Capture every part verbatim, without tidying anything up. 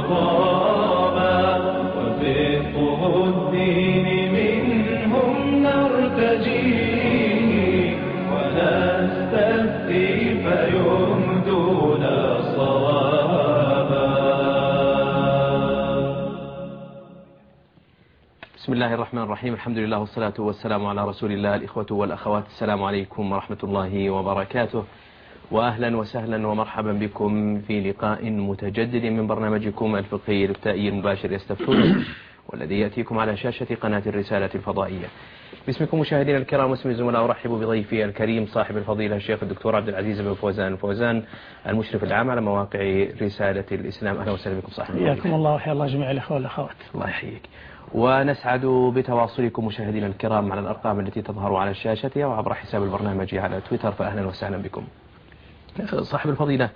نظاما وفقه الدين منهم نرتجي ونستفتي فيهدون صوابا. بسم الله الرحمن الرحيم. الحمد لله والصلاة والسلام على رسول الله. الإخوة والأخوات، السلام عليكم ورحمة الله وبركاته، وأهلا وسهلا ومرحبا بكم في لقاء متجدد من برنامجكم الفقهي الإفتائي المباشر يستفتون، والذي يأتيكم على شاشة قناة الرسالة الفضائية. باسمكم مشاهدينا الكرام واسم الزملاء أرحب بضيفي الكريم صاحب الفضيلة الشيخ الدكتور عبد العزيز بن فوزان الفوزان، المشرف العام على مواقع رسالة الإسلام. أهلا وسهلا بكم صاحب الفضيلة. حياكم الله وحيا الله جميع الأخوة والأخوات. الله يحييك. ونسعد بتواصلكم مشاهدينا الكرام على الأرقام التي تظهر على الشاشة وعبر حساب البرنامج على تويتر، فأهلا وسهلا بكم. صاحب الفضيلة،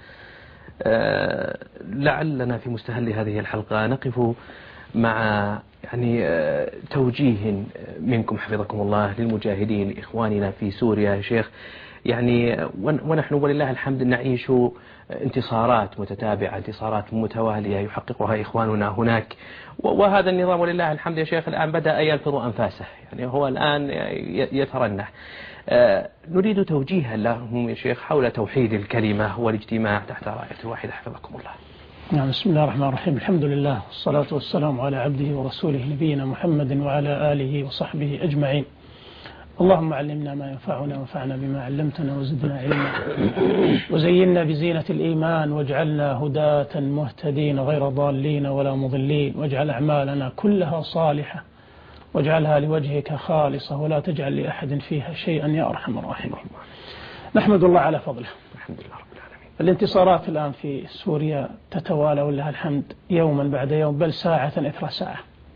لعلنا في مستهل هذه الحلقة نقف مع يعني توجيه منكم حفظكم الله للمجاهدين إخواننا في سوريا يا شيخ، يعني ونحن ولله الحمد نعيش انتصارات متتابعة، انتصارات متوالية يحققها إخواننا هناك، وهذا النظام ولله الحمد يا شيخ الآن بدأ يلفظ أنفاسه، يعني هو الآن يترنح. نريد توجيها لهم يا شيخ حول توحيد الكلمة والاجتماع تحت راية واحدة حفظكم الله. نعم، بسم الله الرحمن الرحيم. الحمد لله والصلاة والسلام على عبده ورسوله نبينا محمد وعلى آله وصحبه أجمعين. اللهم علمنا ما ينفعنا وانفعنا بما علمتنا وزدنا علما وزينا بزينة الإيمان واجعلنا هداة مهتدين غير ضالين ولا مضلين، واجعل أعمالنا كلها صالحة واجعلها لوجهك خالصة ولا تجعل لأحد فيها شيئا يا أرحم الراحمين. نحمد الله على فضله. الحمد لله رب العالمين. الانتصارات الآن في سوريا تتوالى ولله الحمد يوما بعد يوم، بل ساعة إثر ساعة،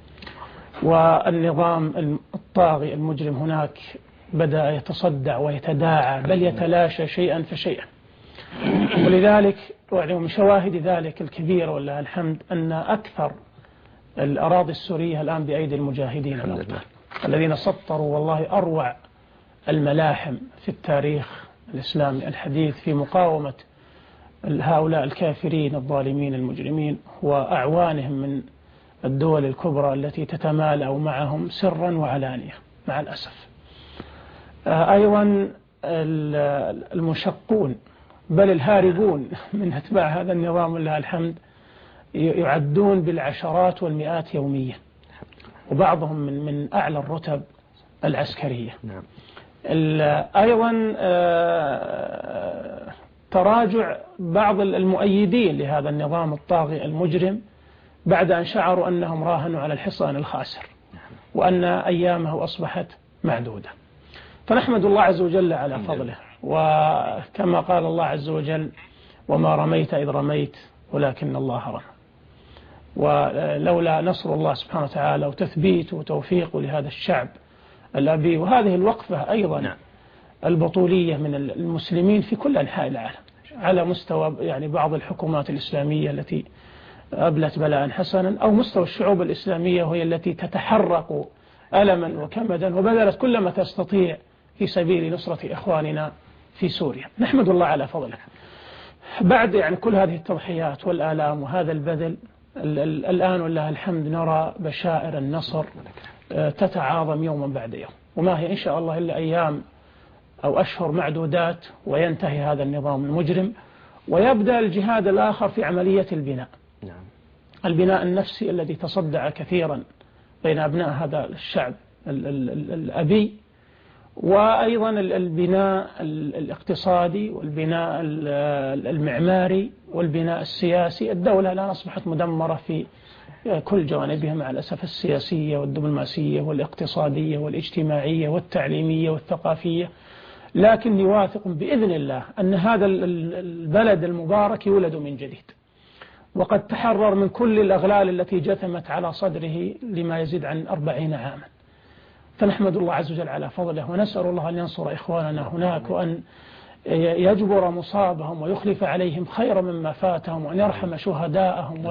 والنظام الطاغي المجرم هناك بدأ يتصدع ويتداعى بل يتلاشى شيئا فشيئا. ولذلك ومن شواهد ذلك الكبيرة ولله الحمد أن أكثر الأراضي السورية الآن بأيدي المجاهدين الأبطال الذين سطروا والله أروع الملاحم في التاريخ الإسلامي الحديث في مقاومة هؤلاء الكافرين الظالمين المجرمين وأعوانهم من الدول الكبرى التي تتمالأ معهم سرا وعلانية مع الأسف. أيضا المشقون بل الهاربون من أتباع هذا النظام لله الحمد يعدون بالعشرات والمئات يوميا، وبعضهم من من أعلى الرتب العسكرية. نعم. أيضا تراجع بعض المؤيدين لهذا النظام الطاغي المجرم بعد أن شعروا أنهم راهنوا على الحصان الخاسر وأن أيامه أصبحت معدودة. فنحمد الله عز وجل على فضله، وكما قال الله عز وجل وما رميت إذ رميت ولكن الله رمى. ولولا نصر الله سبحانه وتعالى وتثبيته وتوفيقه لهذا الشعب الأبي، وهذه الوقفة أيضا نعم. البطولية من المسلمين في كل أنحاء العالم على مستوى يعني بعض الحكومات الإسلامية التي أبلت بلاء حسنا، أو مستوى الشعوب الإسلامية وهي التي تتحرك ألما وكمدا وبذلت كل ما تستطيع في سبيل نصرة إخواننا في سوريا. نحمد الله على فضله. بعد يعني كل هذه التضحيات والآلام وهذا البذل، الآن والله الحمد نرى بشائر النصر تتعاظم يوما بعد يوم، وما هي إن شاء الله إلا أيام أو أشهر معدودات وينتهي هذا النظام المجرم، ويبدأ الجهاد الآخر في عملية البناء. نعم. البناء النفسي الذي تصدع كثيرا بين أبناء هذا الشعب الأبي، وأيضا البناء الاقتصادي والبناء المعماري والبناء السياسي. الدولة الآن أصبحت مدمرة في كل جوانبها مع الأسف، السياسية والدبلوماسية والاقتصادية والاجتماعية والتعليمية والثقافية. لكني واثق بإذن الله أن هذا البلد المبارك يولد من جديد، وقد تحرر من كل الأغلال التي جثمت على صدره لما يزيد عن أربعين عاما. فنحمد الله عز وجل على فضله، ونسأل الله أن ينصر إخواننا هناك، وأن يجبر مصابهم ويخلف عليهم خير مما فاتهم، وأن يرحم شهداءهم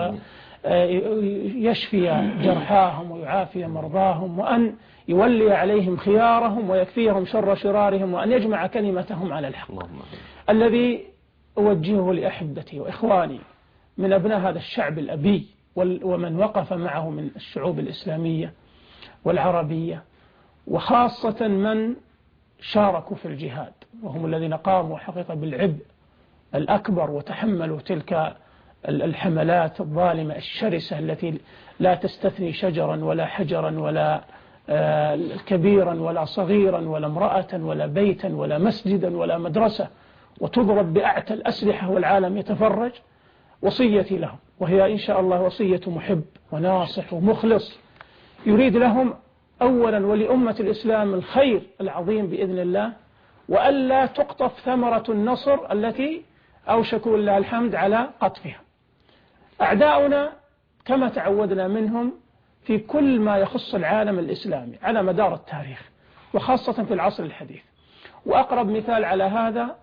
ويشفي جرحاهم ويعافي مرضاهم، وأن يولي عليهم خيارهم ويكفيهم شر شرارهم، وأن يجمع كلمتهم على الحق. الذي أوجهه لأحبتي وإخواني من أبناء هذا الشعب الأبي ومن وقف معه من الشعوب الإسلامية والعربية، وخاصة من شاركوا في الجهاد، وهم الذين قاموا حقيقة بالعبء الأكبر وتحملوا تلك الحملات الظالمة الشرسة التي لا تستثني شجرا ولا حجرا ولا كبيرا ولا صغيرا ولا امرأة ولا بيتا ولا مسجدا ولا مدرسة، وتضرب بأعتى الأسلحة والعالم يتفرج. وصيتي لهم، وهي إن شاء الله وصية محب وناصح ومخلص يريد لهم أولا ولأمة الإسلام الخير العظيم بإذن الله، وألا تقطف ثمرة النصر التي أوشكوا لله الحمد على قطفها. أعداؤنا كما تعودنا منهم في كل ما يخص العالم الإسلامي على مدار التاريخ، وخاصة في العصر الحديث. وأقرب مثال على هذا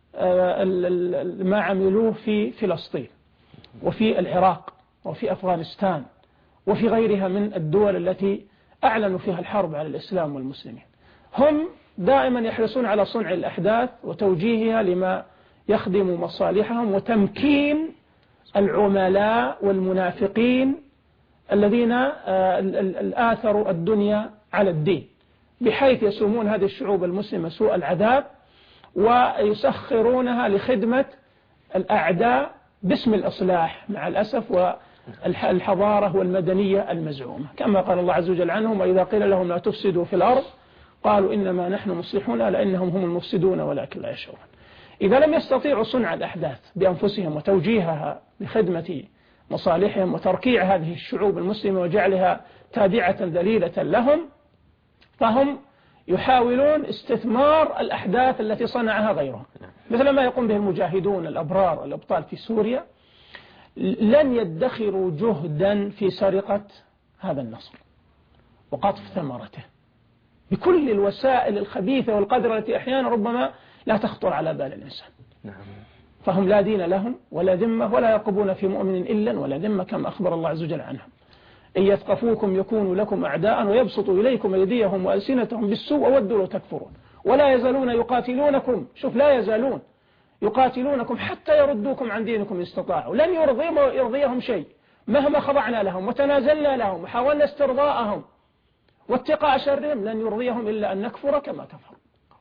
ما عملوه في فلسطين وفي العراق وفي أفغانستان وفي غيرها من الدول التي أعلنوا فيها الحرب على الإسلام والمسلمين. هم دائما يحرصون على صنع الأحداث وتوجيهها لما يخدم مصالحهم وتمكين العملاء والمنافقين الذين آثروا الدنيا على الدين، بحيث يسومون هذه الشعوب المسلمة سوء العذاب ويسخرونها لخدمة الأعداء باسم الإصلاح مع الأسف والحضارة والمدنية المزعومة، كما قال الله عز وجل عنهم: وإذا قيل لهم لا تفسدوا في الأرض قالوا إنما نحن مصلحون لأنهم هم المفسدون ولكن لا يشعرون. إذا لم يستطيعوا صنع الأحداث بأنفسهم وتوجيهها لخدمة مصالحهم وتركيع هذه الشعوب المسلمة وجعلها تابعة ذليلة لهم، فهم يحاولون استثمار الأحداث التي صنعها غيرهم، مثل ما يقوم به المجاهدون الأبرار الأبطال في سوريا. لن يدخروا جهدا في سرقة هذا النصر وقطف ثمرته بكل الوسائل الخبيثة والقذرة التي أحيانا ربما لا تخطر على بال الإنسان. فهم لا دين لهم ولا ذمة، ولا يرقبون في مؤمن إلا ولا ذمة، كما أخبر الله عز وجل عنهم: إن يثقفوكم يكونوا لكم أعداء ويبسطوا إليكم أيديهم وألسنتهم بالسوء وودوا لو تكفرون ولا يزالون يقاتلونكم، شوف، لا يزالون يقاتلونكم حتى يردوكم عن دينكم إن استطاعوا. لن يرضيهم شيء مهما خضعنا لهم وتنازلنا لهم وحاولنا استرضاءهم واتقاء شرهم، لن يرضيهم إلا أن نكفر كما كفروا.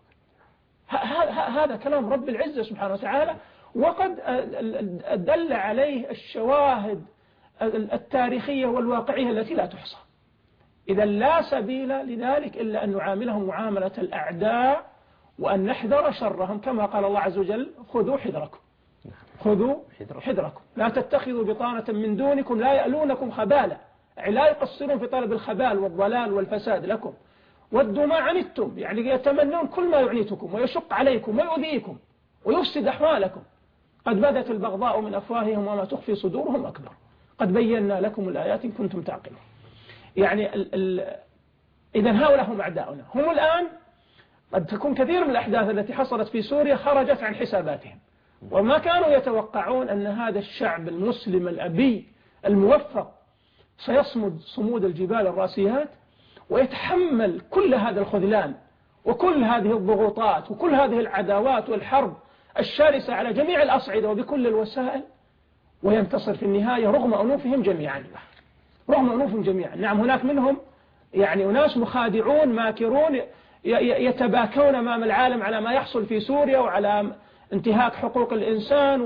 هذا كلام رب العزة سبحانه وتعالى، وقد دل عليه الشواهد التاريخية والواقعية التي لا تحصى. إذا لا سبيل لذلك إلا أن نعاملهم معاملة الأعداء وأن نحذر شرهم، كما قال الله عز وجل: خذوا حذركم خذوا حذركم لا تتخذوا بطانة من دونكم لا يألونكم خبالا، يعني لا يقصرون في طلب الخبال والضلال والفساد لكم، ودوا ما عنتم، يعني يتمنون كل ما يعنيتكم ويشق عليكم ويؤذيكم ويفسد أحوالكم. قد بدت البغضاء من أفواههم وما تخفي صدورهم أكبر، قد بينا لكم الآيات إن كنتم تعقلون. يعني إذن هؤلاء هم أعداؤنا. هم الآن قد تكون كثير من الأحداث التي حصلت في سوريا خرجت عن حساباتهم، وما كانوا يتوقعون أن هذا الشعب المسلم الأبي الموفق سيصمد صمود الجبال الراسيات ويتحمل كل هذا الخذلان وكل هذه الضغوطات وكل هذه العداوات والحرب الشرسة على جميع الأصعدة وبكل الوسائل، وينتصر في النهاية رغم أنوفهم جميعا رغم أنوفهم جميعا. نعم، هناك منهم يعني أناس مخادعون ماكرون يتباكون أمام العالم على ما يحصل في سوريا وعلى انتهاك حقوق الإنسان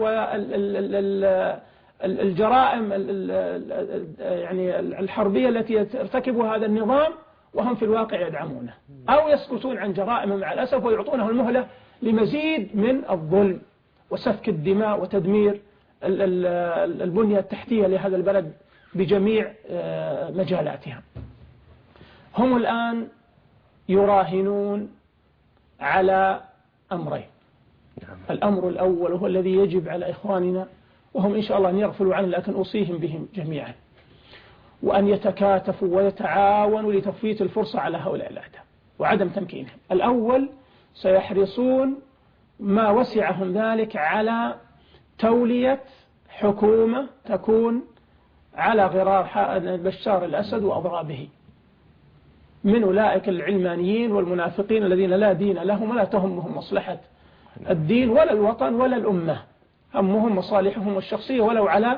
والجرائم يعني الحربية التي يرتكبها هذا النظام، وهم في الواقع يدعمونه أو يسكتون عن جرائمه مع الأسف ويعطونه المهلة لمزيد من الظلم وسفك الدماء وتدمير البنية التحتية لهذا البلد بجميع مجالاتها. هم الآن يراهنون على أمرين. الأمر الأول وهو الذي يجب على إخواننا، وهم إن شاء الله أن يغفلوا عنه، لكن أوصيهم بهم جميعا، وأن يتكاتفوا ويتعاونوا لتفويت الفرصة على هؤلاء الأعداء وعدم تمكينهم. الأول، سيحرصون ما وسعهم ذلك على تولية حكومة تكون على غرار بشار الأسد وأضرابه من أولئك العلمانيين والمنافقين الذين لا دين لهم ولا تهمهم مصلحة الدين ولا الوطن ولا الأمة، همهم مصالحهم الشخصية ولو على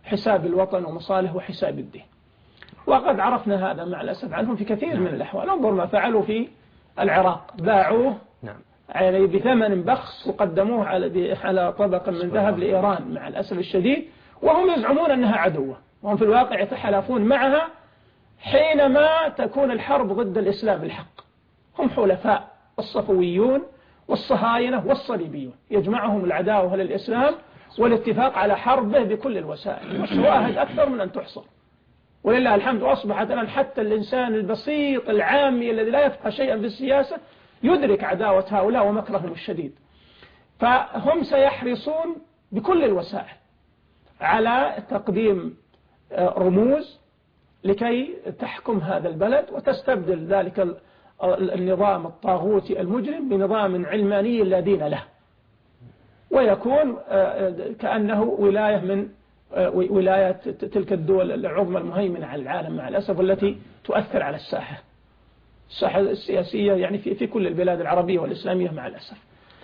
حساب الوطن ومصالح وحساب الدين. وقد عرفنا هذا مع الأسف عنهم في كثير من الأحوال. انظر ما فعلوا في العراق، باعوه يعني بثمن بخس وقدموه على على طبق من ذهب لإيران مع الأسف الشديد، وهم يزعمون أنها عدوة، وهم في الواقع يتحالفون معها حينما تكون الحرب ضد الإسلام الحق. هم حلفاء، الصفويون والصهاينة والصليبيون، يجمعهم العداوة للإسلام والاتفاق على حربه بكل الوسائل، والشواهد أكثر من أن تحصر. ولله الحمد أصبحت الآن حتى الإنسان البسيط العامي الذي لا يفقه شيئا في السياسة يدرك عداوة هؤلاء ومكرهم الشديد. فهم سيحرصون بكل الوسائل على تقديم رموز لكي تحكم هذا البلد وتستبدل ذلك النظام الطاغوتي المجرم بنظام علماني لا دين له، ويكون كأنه ولاية من ولايات تلك الدول العظمى المهيمنة على العالم مع الأسف، والتي تؤثر على الساحة الساحة السياسية يعني في في كل البلاد العربية والإسلامية مع الأسف.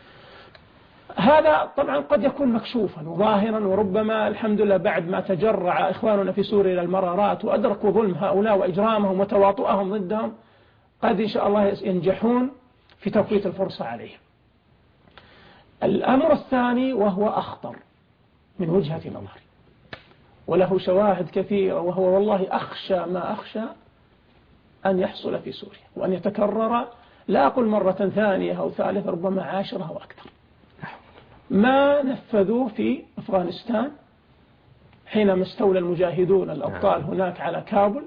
هذا طبعا قد يكون مكشوفا وظاهرا، وربما الحمد لله بعد ما تجرع إخواننا في سوريا إلى المرارات وأدركوا ظلم هؤلاء وإجرامهم وتواطؤهم ضدهم، قد إن شاء الله ينجحون في توقيت الفرصة عليهم. الأمر الثاني وهو أخطر من وجهة نظري وله شواهد كثيرة، وهو والله أخشى ما أخشى أن يحصل في سوريا وأن يتكرر، لا أقول مرة ثانية أو ثالثة، ربما عاشرة أو أكثر. ما نفذوه في أفغانستان حينما استولى المجاهدون الأبطال هناك على كابل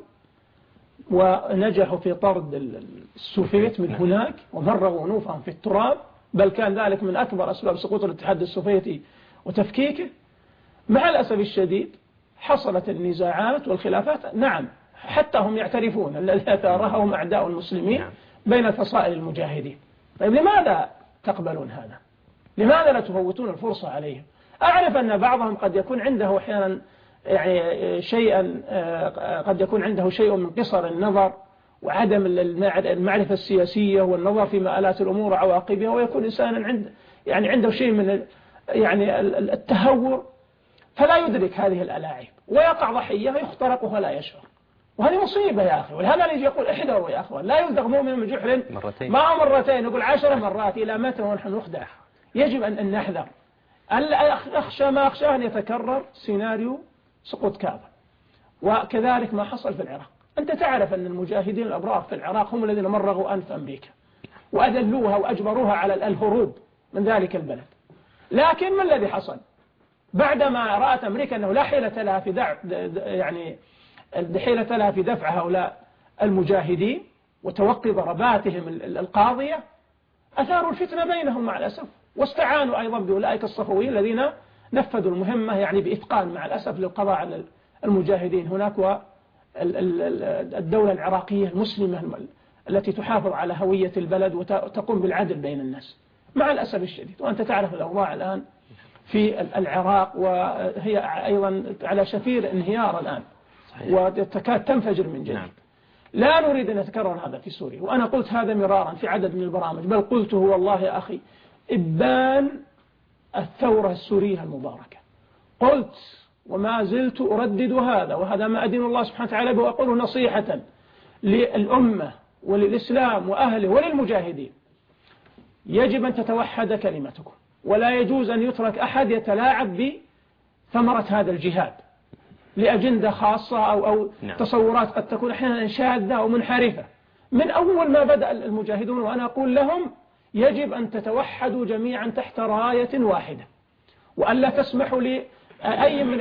ونجحوا في طرد السوفيت من هناك ومرغوا أنوفهم في التراب، بل كان ذلك من أكبر أسباب سقوط الاتحاد السوفيتي وتفكيكه. مع الأسف الشديد حصلت النزاعات والخلافات، نعم حتى هم يعترفون الذي أثارها هم أعداء المسلمين بين فصائل المجاهدين. طيب لماذا تقبلون هذا؟ لماذا لا تفوتون الفرصة عليهم؟ أعرف أن بعضهم قد يكون عنده أحيانا يعني شيئا قد يكون عنده شيء من قصر النظر وعدم المعرفة السياسية والنظر في مآلات الأمور وعواقبها، ويكون إنسانا عند يعني عنده شيء من يعني التهور فلا يدرك هذه الألاعيب ويقع ضحية يخترق ولا يشعر، وهذه مصيبة يا أخي. ولهذا يجي يقول احذروا يا أخوان، لا يلدغ مؤمن من جحر مرتين، ما مرتين يقول عشر مرات، إلى متى ونحن نخدع؟ يجب أن نحذر. أخشى ما أخشى أن يتكرر سيناريو سقوط كابل، وكذلك ما حصل في العراق. أنت تعرف أن المجاهدين الأبرار في العراق هم الذين مرغوا أنف أمريكا وأذلوها وأجبروها على الهروب من ذلك البلد. لكن ما الذي حصل؟ بعدما رأت أمريكا أنه لا حيلة لها في دع يعني حيلة لها في دفع هؤلاء المجاهدين وتوقي ضرباتهم القاضية، أثاروا الفتنة بينهم مع الأسف، واستعانوا أيضا بأولئك الصفويين الذين نفذوا المهمة يعني بإتقان مع الأسف للقضاء على المجاهدين هناك، والدولة العراقية المسلمة التي تحافظ على هوية البلد وتقوم بالعدل بين الناس مع الأسف الشديد. وأنت تعرف الأوضاع الآن في العراق وهي أيضا على شفير انهيار الآن وتكاد تنفجر من جديد. لا نريد أن يتكرر هذا في سوريا، وأنا قلت هذا مرارا في عدد من البرامج، بل قلته والله يا أخي إبان الثورة السورية المباركة. قلت وما زلت أردد هذا، وهذا ما أدين الله سبحانه وتعالى به، وأقوله نصيحة للأمة وللإسلام وأهله وللمجاهدين: يجب أن تتوحد كلمتكم، ولا يجوز أن يترك أحد يتلاعب بثمرة هذا الجهاد لأجندة خاصة أو, أو نعم. تصورات قد تكون أحيانا شاذة أو منحرفة. من أول ما بدأ المجاهدون وأنا أقول لهم يجب أن تتوحدوا جميعا تحت راية واحدة، وألا تسمحوا لأي من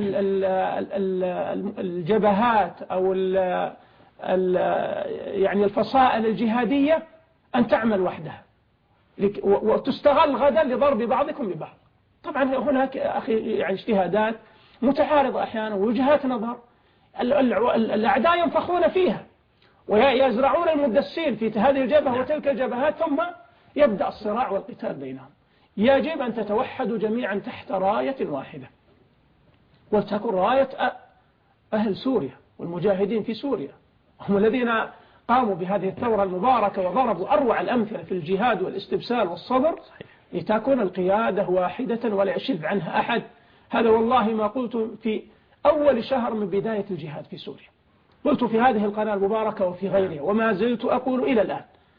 الجبهات أو ال ال يعني الفصائل الجهادية أن تعمل وحدها وتستغل غدا لضرب بعضكم ببعض. طبعا هناك أخي يعني اجتهادات متعارضة أحيانا ووجهات نظر، الأعداء ينفخون فيها ويزرعون المدسين في هذه الجبهة وتلك الجبهات، ثم يبدأ الصراع والقتال بينهم. يجب أن تتوحدوا جميعا تحت راية واحدة، ولتكن راية أهل سوريا والمجاهدين في سوريا، هم الذين قاموا بهذه الثورة المباركة وضربوا أروع الأمثلة في الجهاد والاستبسال والصبر، لتكون القيادة واحدة ولا يشذ عنها أحد. هذا والله ما قلت في أول شهر من بداية الجهاد في سوريا. قلت في هذه القناة المباركة وفي غيرها وما زلت أقول إلى الآن: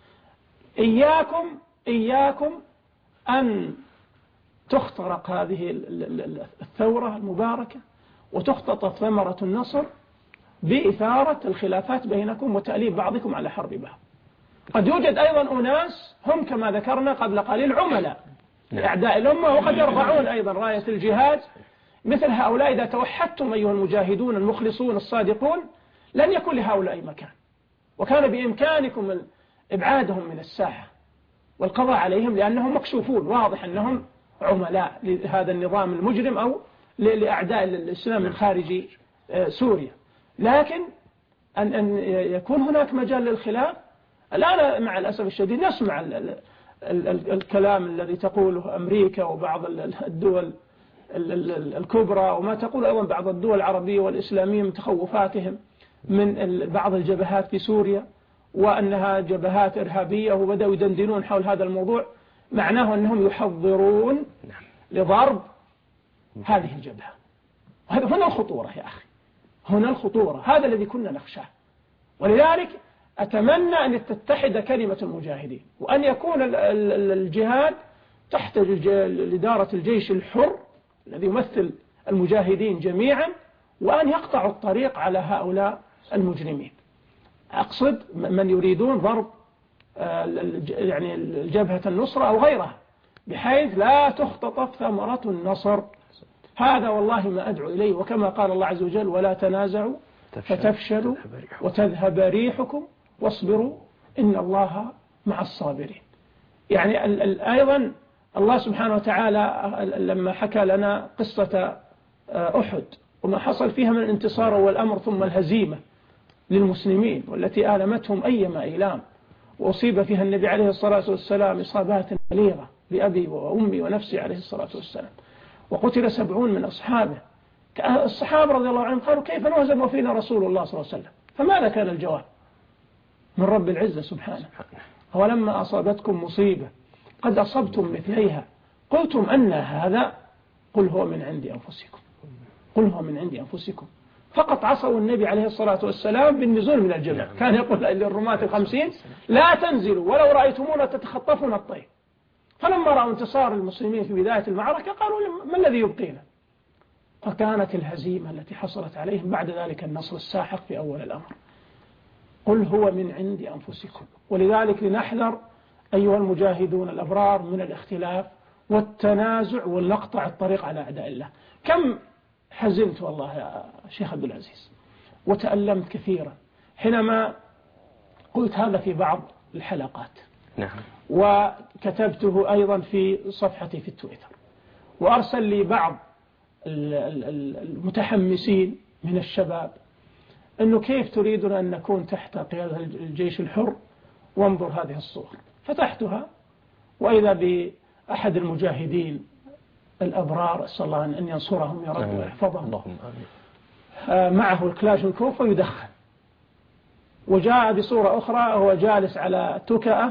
إياكم إياكم أن تخترق هذه الثورة المباركة وتختطف ثمرة النصر بإثارة الخلافات بينكم وتأليف بعضكم على حرب بعض. قد يوجد أيضا أناس هم كما ذكرنا قبل قليل عملاء لأعداء الأمة، وقد يرفعون أيضا راية الجهاد. مثل هؤلاء إذا توحدتم أيها المجاهدون المخلصون الصادقون لن يكون لهؤلاء مكان، وكان بإمكانكم إبعادهم من الساحة والقضاء عليهم، لأنهم مكشوفون واضح أنهم عملاء لهذا النظام المجرم أو لأعداء الإسلام من خارج سوريا. لكن أن أن يكون هناك مجال للخلاف. الآن مع الأسف الشديد نسمع ال ال ال الكلام الذي تقوله أمريكا وبعض الدول الكبرى، وما تقول أيضا بعض الدول العربية والإسلامية من تخوفاتهم من بعض الجبهات في سوريا وأنها جبهات إرهابية، وبدأوا يدندنون حول هذا الموضوع. معناه أنهم يحضرون لضرب هذه الجبهة. وهذا هنا الخطورة يا أخي، هنا الخطورة، هذا الذي كنا نخشاه. ولذلك أتمنى أن تتحد كلمة المجاهدين، وأن يكون الجهاد تحت إدارة الجيش الحر الذي يمثل المجاهدين جميعا، وأن يقطعوا الطريق على هؤلاء المجرمين. أقصد من يريدون ضرب يعني الجبهة النصرة أو غيرها، بحيث لا تختطف ثمرة النصر. هذا والله ما أدعو إليه، وكما قال الله عز وجل: ولا تنازعوا فتفشلوا وتذهب ريحكم واصبروا إن الله مع الصابرين. يعني أيضا الله سبحانه وتعالى لما حكى لنا قصة أحد وما حصل فيها من الانتصار والأمر ثم الهزيمة للمسلمين، والتي آلمتهم أيما إيلام، وأصيب فيها النبي عليه الصلاة والسلام إصابات بليغة بأبي وأمي ونفسي عليه الصلاة والسلام، وقتل سبعون من أصحابه. الصحابة رضي الله عنهم قالوا: كيف نهزم وفينا رسول الله صلى الله عليه وسلم؟ فماذا كان الجواب من رب العزة سبحانه: ولما أصابتكم مصيبة قد أصبتم مثليها قلتم أن هذا قل هو من عند أنفسكم قل هو من عند أنفسكم. فقط عصوا النبي عليه الصلاة والسلام بالنزول من الجبل. كان يقول للرماة الخمسين: لا تنزلوا ولو رأيتمونا تتخطفون الطير. فلما رأوا انتصار المسلمين في بداية المعركة قالوا: ما الذي يبقينا؟ فكانت الهزيمة التي حصلت عليهم بعد ذلك النصر الساحق في أول الأمر. قل هو من عند أنفسكم. ولذلك لنحذر أيها المجاهدون الأبرار من الاختلاف والتنازع ونقطع الطريق على أعداء الله. كم حزنت والله يا شيخ عبد العزيز وتألمت كثيرا حينما قلت هذا في بعض الحلقات. نعم. وكتبته أيضا في صفحتي في التويتر، وأرسل لي بعض المتحمسين من الشباب أنه كيف تريدون أن نكون تحت قيادة الجيش الحر، وانظر هذه الصور. فتحتها وإذا بأحد المجاهدين الأبرار، أسأل الله أن ينصرهم يا رب ويحفظهم، معه الكلاشنكوف ويدخن، وجاء بصورة أخرى هو جالس على تكأة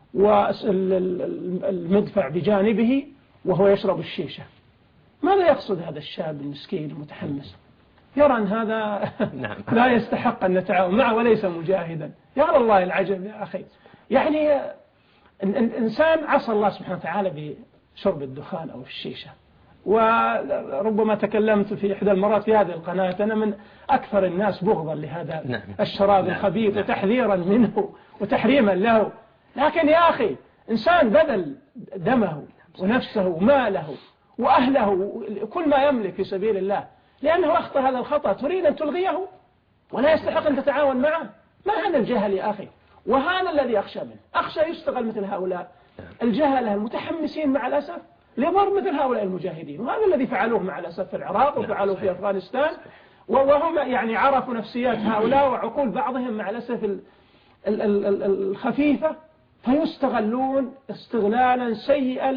والمدفع بجانبه وهو يشرب الشيشة. ماذا يقصد هذا الشاب المسكين المتحمس؟ يرى أن هذا لا يستحق أن نتعاون معه وليس مجاهدا. يا الله العجب يا أخي. يعني الإنسان عصى الله سبحانه وتعالى بشرب الدخان أو الشيشة. وربما تكلمت في إحدى المرات في هذه القناة، أنا من أكثر الناس بغضا لهذا نعم. الشراب نعم. الخبيث نعم. وتحذيرا منه وتحريما له. لكن يا أخي إنسان بذل دمه ونفسه وماله وأهله كل ما يملك في سبيل الله لأنه أخطأ هذا الخطأ، تريد أن تلغيه ولا يستحق أن تتعاون معه؟ ما هذا الجهل يا أخي؟ وهذا الذي أخشى منه. أخشى يستغل مثل هؤلاء الجهلة المتحمسين مع الأسف لضرب مثل هؤلاء المجاهدين، وهذا الذي فعلوه مع الأسف في العراق وفعلوه في أفغانستان، وهم يعني عرفوا نفسيات هؤلاء وعقول بعضهم مع الأسف الخفيفة، فيستغلون استغلالا سيئا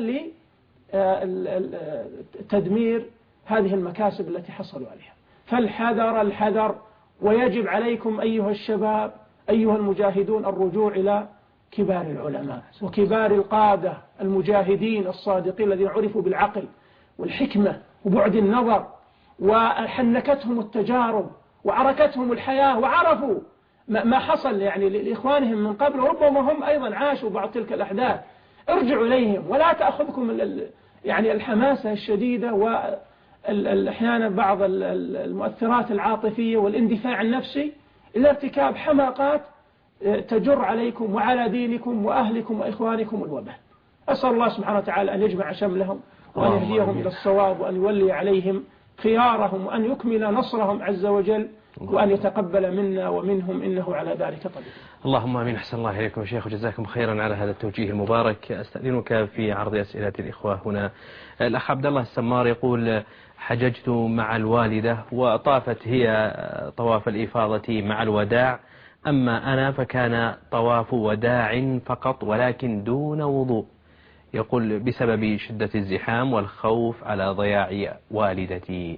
لتدمير هذه المكاسب التي حصلوا عليها. فالحذر الحذر، ويجب عليكم أيها الشباب أيها المجاهدون الرجوع إلى كبار العلماء وكبار القادة المجاهدين الصادقين الذين عرفوا بالعقل والحكمة وبعد النظر وحنكتهم التجارب وعركتهم الحياة وعرفوا ما حصل يعني لإخوانهم من قبل، وربما هم أيضا عاشوا بعض تلك الأحداث. ارجعوا إليهم ولا تأخذكم يعني الحماسة الشديدة وأحيانا بعض المؤثرات العاطفية والاندفاع النفسي إلى ارتكاب حماقات تجر عليكم وعلى دينكم وأهلكم وإخوانكم الوباء. أسأل الله سبحانه وتعالى أن يجمع شملهم وأن يهديهم إلى الصواب وأن يولي عليهم خيارهم وأن يكمل نصرهم عز وجل وأن يتقبل منا ومنهم إنه على ذلك قدير. اللهم آمين. أحسن الله إليكم شيخ وجزاكم خيرا على هذا التوجيه المبارك. أستأذنك في عرض أسئلة الإخوة هنا. الأخ عبد الله السمار يقول: حججت مع الوالدة وطافت هي طواف الإفاضة مع الوداع، أما أنا فكان طواف وداع فقط ولكن دون وضوء. يقول: بسبب شدة الزحام والخوف على ضياع والدتي.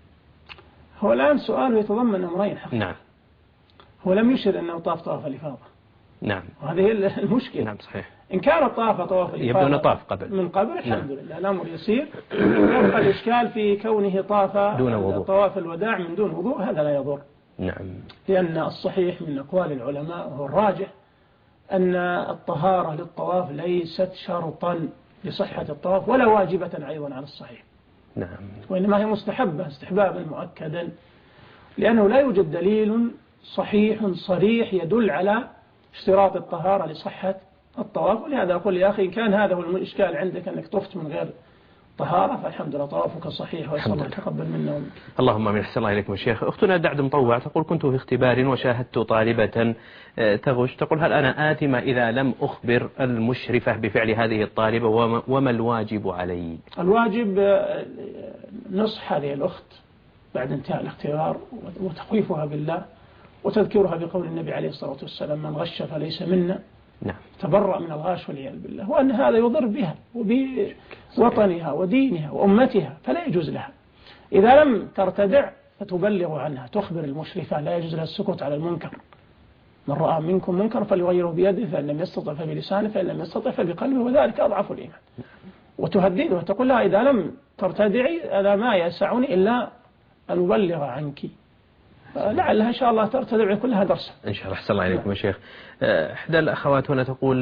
هو الآن سؤال يتضمن أمرين حقيقة. نعم. هو لم يشر أنه طاف طواف الإفاضة. نعم. وهذه المشكلة. نعم صحيح. إن كان طاف طواف الإفاضة يبدو أنه طاف قبل من قبل الحمد نعم. لله الأمر يسير. يبقى الإشكال في كونه طاف دون وضوء. طواف الوداع من دون وضوء، هذا لا يضر. نعم. لأن الصحيح من أقوال العلماء وهو الراجح أن الطهارة للطواف ليست شرطا لصحة الطواف ولا واجبة أيضا على الصحيح. نعم. وإنما هي مستحبة استحبابا مؤكدا، لأنه لا يوجد دليل صحيح صريح يدل على اشتراط الطهارة لصحة الطواف. ولهذا أقول يا أخي إن كان هذا هو الإشكال عندك أنك طفت من غير طهارة فالحمد لله طوافك صحيح ويسأل الله يتقبل منا ومنك. اللهم آمين. أحسن الله إليكم يا شيخ. أختنا دعد مطوع تقول: كنت في اختبار وشاهدت طالبة تغش، تقول: هل أنا آثمة إذا لم أخبر المشرفة بفعل هذه الطالبة وما الواجب علي؟ الواجب نصح هذه الأخت بعد انتهاء الاختبار وتخويفها بالله وتذكرها بقول النبي عليه الصلاة والسلام: من غش فليس منا. نعم. تبرأ من الغاش والعياذ بالله، وأن هذا يضر بها وبوطنها ودينها وأمتها، فلا يجوز لها. إذا لم ترتدع فتبلغ عنها، تخبر المشرفة، لا يجوز لها السكوت على المنكر. من رأى منكم منكر فليغيره بيده، فإن لم يستطع فبلسانه، فإن لم يستطع فبقلبه، وذلك أضعف الإيمان. وتهدده وتقول لها: إذا لم ترتدعي هذا ما يسعني إلا أن أبلغ عنك. لعلها إن شاء الله ترتدع كلها درسا إن شاء الله. أحسن الله إليكم يا شيخ. إحدى الأخوات هنا تقول: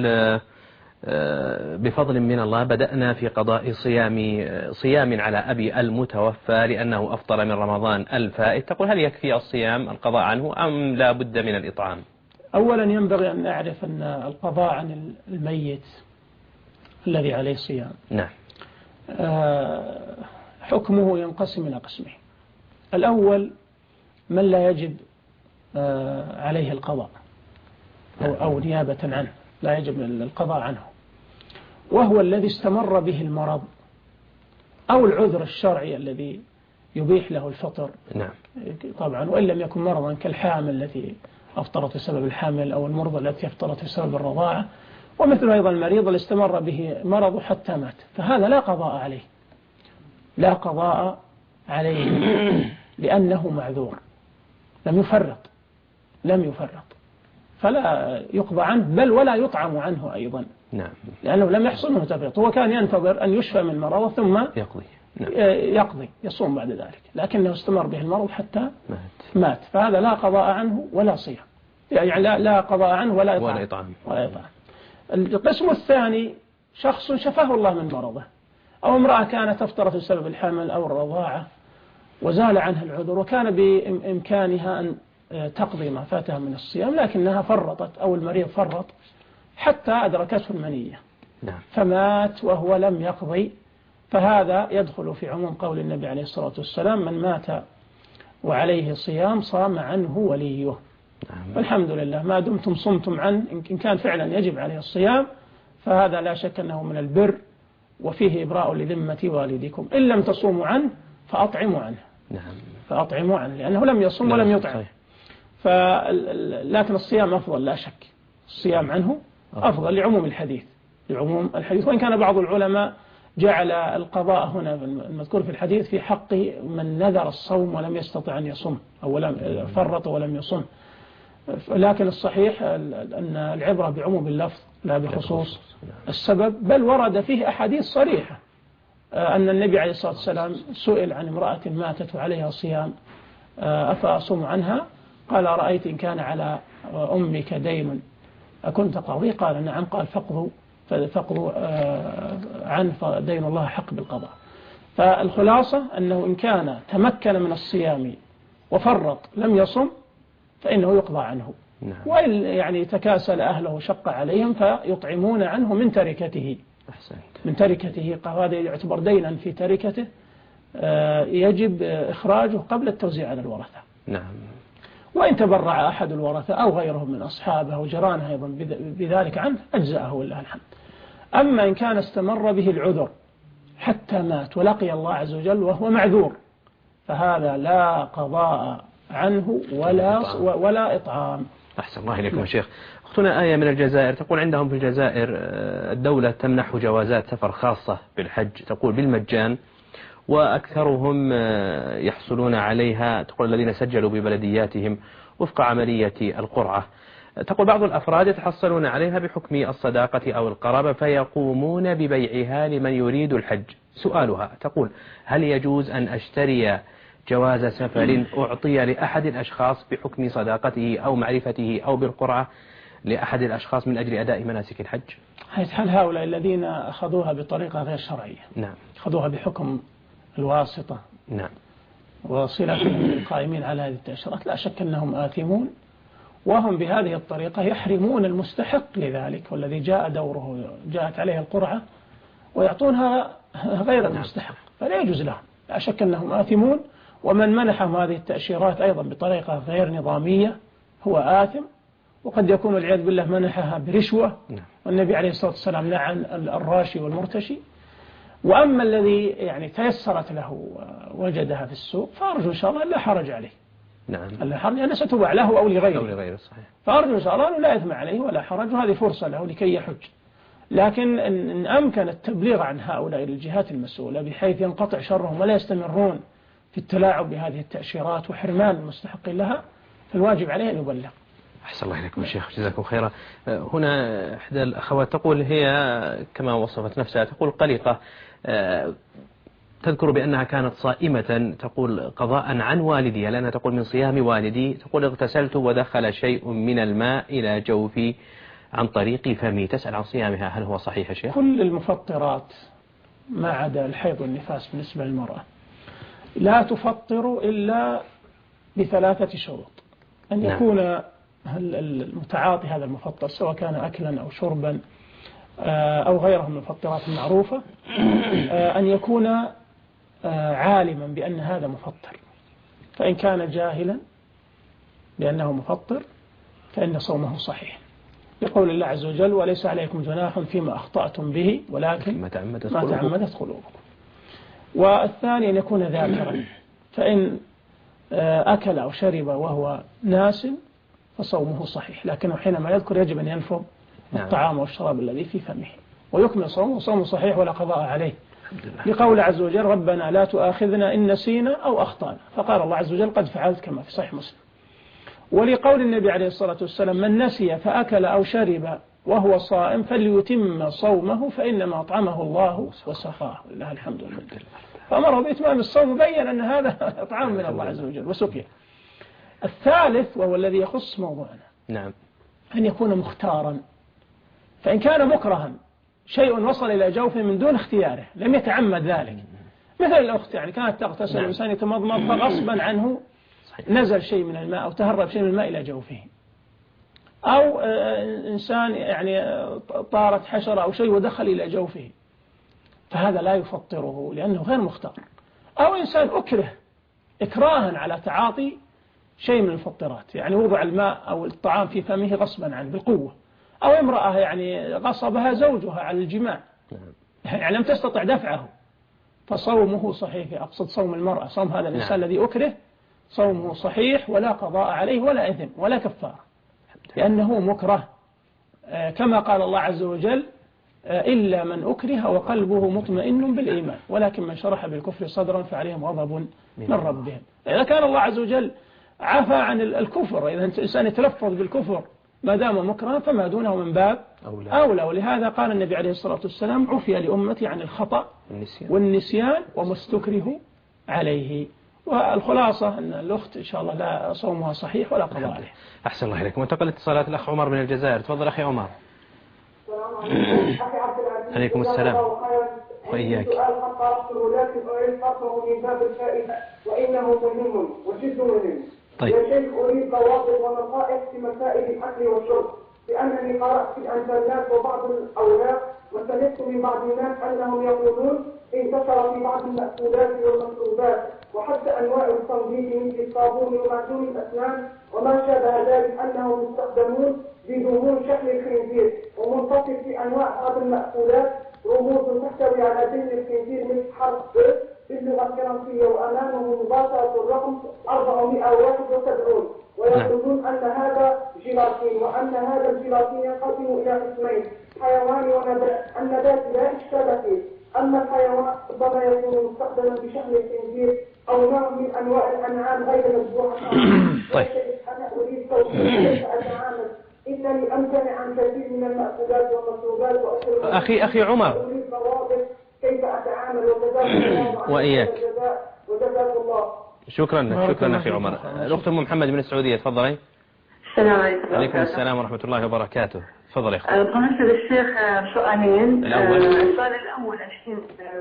بفضل من الله بدأنا في قضاء صيام صيام على أبي المتوفى لأنه أفطر من رمضان الفائت. تقول: هل يكفي الصيام القضاء عنه أم لا بد من الإطعام؟ أولا ينبغي أن نعرف أن القضاء عن الميت الذي عليه صيام نعم حكمه ينقسم إلى قسمين. الأول من لا يجب عليه القضاء أو, أو نيابة عنه لا يجب القضاء عنه، وهو الذي استمر به المرض أو العذر الشرعي الذي يبيح له الفطر. نعم. طبعا وإن لم يكن مرضا كالحامل التي أفطرت بسبب الحمل أو المرضى التي أفطرت بسبب الرضاعة، ومثل أيضا المريض اللي استمر به مرضه حتى مات، فهذا لا قضاء عليه لا قضاء عليه لأنه معذور لم يفرط لم يفرط فلا يقضى عنه، بل ولا يطعم عنه أيضا. نعم. لأنه لم يحصل له تفريط، هو كان ينتظر أن يشفى من مرضه ثم يقضي. نعم. يقضي يصوم بعد ذلك، لكنه استمر به المرض حتى مات, مات. فهذا لا قضاء عنه ولا صيام، يعني لا, لا قضاء عنه ولا إطعام. ولا إطعام. ولا إطعام. القسم الثاني شخص شفاه الله من مرضه، أو امرأة كانت تفطرت بسبب الحمل أو الرضاعة وزال عنها العذر وكان بإمكانها أن تقضي ما فاتها من الصيام، لكنها فرطت أو المريض فرط حتى أدركته المنية. نعم. فمات وهو لم يقضي، فهذا يدخل في عموم قول النبي عليه الصلاة والسلام: من مات وعليه صيام صام عنه وليه. نعم. والحمد لله ما دمتم صمتم عنه، إن كان فعلا يجب عليه الصيام فهذا لا شك أنه من البر وفيه إبراء لذمة والدكم. إن لم تصوموا عنه فأطعموا عنه. نعم. فأطعموا عنه لأنه لم يصوم ولم يطعم. ف... لكن الصيام أفضل لا شك، الصيام عنه أفضل لعموم الحديث لعموم الحديث وإن كان بعض العلماء جعل القضاء هنا المذكور في الحديث في حق من نذر الصوم ولم يستطع أن يصوم أو لم فرط ولم يصوم، لكن الصحيح أن العبرة بعموم اللفظ لا بخصوص السبب، بل ورد فيه أحاديث صريحة أن النبي عليه الصلاة والسلام سئل عن امرأة ماتت وعليها صيام أفأصوم عنها؟ قال أرأيت إن كان على أمك دين أكنت قاضي؟ قال نعم. قال فقضوا فقضوا عنه فدين الله حق بالقضاء. فالخلاصة أنه إن كان تمكن من الصيام وفرط لم يصم فإنه يقضى عنه. نعم. وإن يعني تكاسل أهله وشق عليهم فيطعمون عنه من تركته. أحسنت. من تركته هذا يعتبر دينا في تركته يجب إخراجه قبل التوزيع على الورثة. نعم. وإن تبرع أحد الورثة أو غيرهم من أصحابه وجرانه أيضا بذلك عنه أجزأه والله الحمد. أما إن كان استمر به العذر حتى مات ولقي الله عز وجل وهو معذور فهذا لا قضاء عنه ولا ولا إطعام. أحسن الله إليكم يا شيخ. أختنا آية من الجزائر تقول عندهم في الجزائر الدولة تمنح جوازات سفر خاصة بالحج تقول بالمجان وأكثرهم يحصلون عليها تقول الذين سجلوا ببلدياتهم وفق عملية القرعة. تقول بعض الأفراد يتحصلون عليها بحكم الصداقة أو القرابة فيقومون ببيعها لمن يريد الحج. سؤالها تقول هل يجوز أن أشتري جواز سفر أعطي لأحد الأشخاص بحكم صداقته أو معرفته أو بالقرعة لأحد الأشخاص من أجل أداء مناسك الحج؟ هل هؤلاء الذين أخذوها بطريقة غير شرعية نعم أخذوها بحكم الواسطة نعم وصلتهم القائمين على هذه التأشيرات لا شك أنهم آثمون وهم بهذه الطريقة يحرمون المستحق لذلك والذي جاء دوره جاءت عليه القرعة ويعطونها غير المستحق فلا يجوز لهم. لا شك أنهم آثمون ومن منحهم هذه التأشيرات أيضا بطريقة غير نظامية هو آثم وقد يكون والعياذ بالله منحها برشوة والنبي عليه الصلاة والسلام لعن الراشي والمرتشي. وأما الذي يعني تيسرت له وجدها في السوق فأرجو إن شاء الله لا حرج عليه. نعم. لا حرج أنه ستباع له أو لغيره. أو لغيره صحيح. فأرجو إن شاء الله أنه لا إثم عليه ولا حرج وهذه فرصة له لكي يحج. لكن إن أمكن التبليغ عن هؤلاء الجهات المسؤولة بحيث ينقطع شرهم ولا يستمرون في التلاعب بهذه التأشيرات وحرمان المستحقين لها فالواجب عليه أن يبلغ. أحسن الله إليكم شيخ جزاكم خيرا. هنا إحدى الأخوات تقول هي كما وصفت نفسها تقول قلقة تذكر بأنها كانت صائمة تقول قضاء عن والدي لأنها تقول من صيام والدي تقول اغتسلت ودخل شيء من الماء إلى جوفي عن طريق فمي تسأل عن صيامها هل هو صحيح شيخ؟ كل المفطرات ما عدا الحيض والنفاس بالنسبة للمرأة لا تفطر إلا بثلاثة شروط أن يكون المتعاطي هذا المفطر سواء كان أكلا أو شربا أو غيره من المفطرات المعروفة أن يكون عالما بأن هذا مفطر فإن كان جاهلا بأنه مفطر فإن صومه صحيح لقول الله عز وجل وليس عليكم جناح فيما أخطأتم به ولكن ما تعمدت قلوبكم. والثاني أن يكون ذاكرا فإن أكل أو شرب وهو ناس فصومه صحيح لكنه حينما يذكر يجب أن ينفض الطعام والشراب الذي في فمه ويكمل صومه صومه صحيح ولا قضاء عليه لقول عز وجل ربنا لا تؤاخذنا إن نسينا أو أخطأنا فقال الله عز وجل قد فعلت كما في صحيح مسلم. ولقول النبي عليه الصلاة والسلام من نسي فأكل أو شرب وهو صائم فليتم صومه فإنما أطعمه الله وسقاه لله الحمد لله. فأمره بإتمام الصوم وبين أن هذا إطعام من الله عز وجل وسقيه. الثالث وهو الذي يخص موضوعنا نعم أن يكون مختارا فإن كان مكرها شيء وصل إلى جوفه من دون اختياره لم يتعمد ذلك مثل الأخت يعني كانت تغتسل الإنسان يتمضمض فغصبا عنه نزل شيء من الماء أو تهرب شيء من الماء إلى جوفه أو إنسان يعني طارت حشرة أو شيء ودخل إلى جوفه فهذا لا يفطره لأنه غير مختار. أو إنسان أكره إكراها على تعاطي شيء من المفطرات يعني وضع الماء أو الطعام في فمه غصبا عنه بالقوة أو امرأة يعني غصبها زوجها على الجماع يعني لم تستطع دفعه فصومه صحيح أقصد صوم المرأة صوم هذا الإنسان الذي أكره صومه صحيح ولا قضاء عليه ولا إثم ولا كفارة لأنه مكره كما قال الله عز وجل إلا من أكره وقلبه مطمئن بالإيمان ولكن من شرح بالكفر صدرا فعليهم غضب من ربهم. إذا كان الله عز وجل عفى عن الكفر إذا الإنسان يتلفظ بالكفر ما دام مكرها فما دونه من باب أولى, أولى. ولهذا قال النبي عليه الصلاة والسلام عفي لأمتي عن الخطأ والنسيان, والنسيان وما استكره عليه. والخلاصة أن الأخت إن شاء الله لا صومها صحيح ولا قضاء عليه. أحسن الله إليكم. وانتقل اتصالات الأخ عمر من الجزائر. تفضل أخي عمر. عليكم السلام. وإياك. سؤال قد طرحته لكن أريد طرحه من باب الفائدة وإنه مهم وجد مهم. طيب. يا شيخ أريد ضوابط ونصائح في مسائل الأكل والشرب، لأنني قرأت في الإنترنت وبعض الأولاد وسمعت من بعض الناس أنهم يقولون انتشر في بعض المأكولات والمشروبات وحتى أنواع التنظيف مثل الصابون ومعجون الأسنان وما شابه ذلك أنهم يستخدمون بدهون شكل الخنزير، ومنتصف في أنواع بعض المأكولات رموز تحتوي على دهن الخنزير مثل حرف ب باللغة الفرنسية وأمامه مباشرة الرقم أربعمائة وواحد وسبعين، ويقولون أن هذا جيلاتين وأن هذا الجيلاتين ينقسم إلى قسمين حيواني ونبات. النبات لا إشكال فيه، أما الحيوان ربما يكون مستخدما بشكل الخنزير أو نوع من أنواع الأنعام غير مذبوحة. طيب. أنا أريد توصيل كيف أتعامل، إنني أمتنع عن كثير من المأكولات والمشروبات وأكل. أخي أخي عمر. أريد ضوابط كيف أتعامل وجزاك الله وإياك. وجزاك الله. شكرا شكرا أخي عمر. الأخت أم محمد من السعودية. تفضلي. السلام عليكم. وعليكم السلام ورحمة الله وبركاته. تفضل يا أخي. طلبت للشيخ سؤالين. الأول. السؤال الأول الحين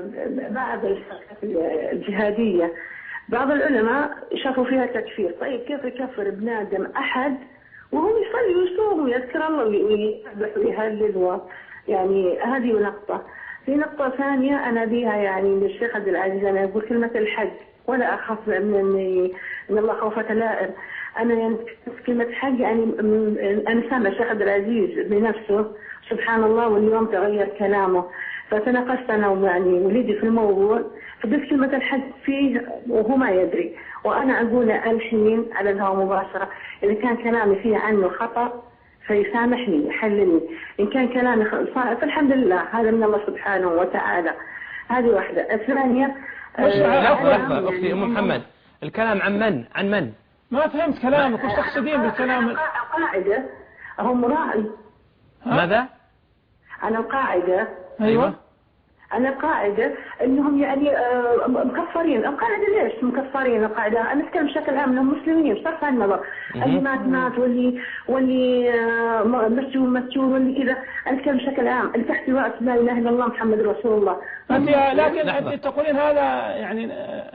بعد الحركات الجهادية بعض العلماء شافوا فيها تكفير. طيب كيف يكفر ابن آدم أحد وهو يصلي ويصوم ويذكر الله ويسبح ويهلل؟ يعني هذه نقطة. في نقطة ثانية أنا بيها يعني للشيخ عبد العزيز، أنا أقول كلمة الحج ولا أخاف من من الله خوفة لائم. أنا يعني كلمة حج يعني أنا سامع الشيخ عبد العزيز بنفسه سبحان الله واليوم تغير كلامه، فتناقشت أنا ويعني وليدي في الموضوع فقلت كلمة الحج فيه وهو ما يدري، وأنا أقول الحين على الهواء مباشرة إذا كان كلامي فيه عنه خطأ فيسامحني يحللني، إن كان كلامي صحيح فالحمد لله هذا من الله سبحانه وتعالى. هذه واحدة. الثانية لحظة لحظة أختي أم محمد، الكلام عن من؟ عن من؟ ما فهمت كلامك، وش تقصدين بالكلام؟ القاعدة هم راعي. ماذا؟ أنا القاعدة. أيوة. أنا القاعدة إنهم يعني مكفرين. القاعدة ليش مكفرين القاعدة؟ أنا أتكلم بشكل عام إنهم مسلمين بصرف النظر اللي مات مات واللي واللي مسجون مسجون واللي كذا. أنا أتكلم بشكل عام اللي تحت رأس لا إله إلا الله محمد رسول الله. أنت لكن أنت تقولين هذا يعني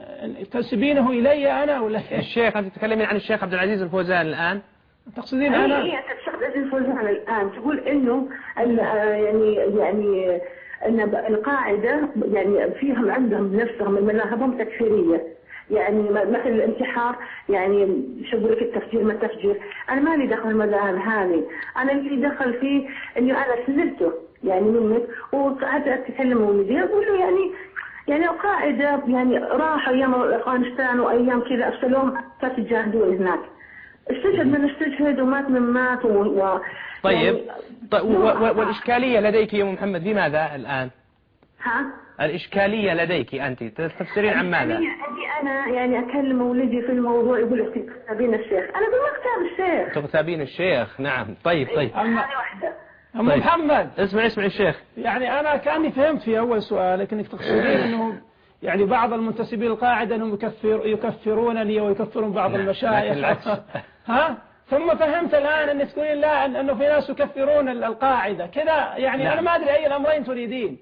تنسبينه إلي أنا ولا الشيخ؟ أنت تتكلمين عن الشيخ عبد العزيز الفوزان الآن؟ تقصدين أنا؟ هي الشيخ عبد العزيز الفوزان الآن تقول إنه يعني يعني أن القاعدة يعني فيهم عندهم نفسهم المذاهبهم تكفيرية، يعني مثل الانتحار يعني شو يقول لك التفجير ما التفجير. أنا ما لي دخل المذاهب هذه، أنا اللي دخل فيه إنه أنا سللته يعني منك وقعدت أتكلم ولدي أقول له يعني يعني القاعدة يعني راحوا أيام أفغانستان وأيام كذا أرسلوهم فتجاهدون هناك، استشهد من استشهد ومات من مات و... طيب يعني طيب والإشكالية لديك يا أم محمد بماذا الآن؟ ها؟ الإشكالية لديك أنت تفسرين عن ماذا؟ أجي أنا يعني أكلم ولدي في الموضوع يقول لك تغتابين الشيخ، أنا أقول ما اغتاب الشيخ. تغتابين الشيخ، نعم. طيب طيب. أما واحدة. أم طيب. محمد اسمع اسمع الشيخ. يعني أنا كأني فهمت في أول سؤالك إنك تقصدين إنه يعني بعض المنتسبين القاعدة أنهم يكفر يكفرونني ويكفرون بعض المشايخ. ها؟ ثم فهمت الآن أن تقولين لا أنه في ناس يكفرون القاعدة كذا، يعني نعم. أنا ما أدري أي الأمرين تريدين.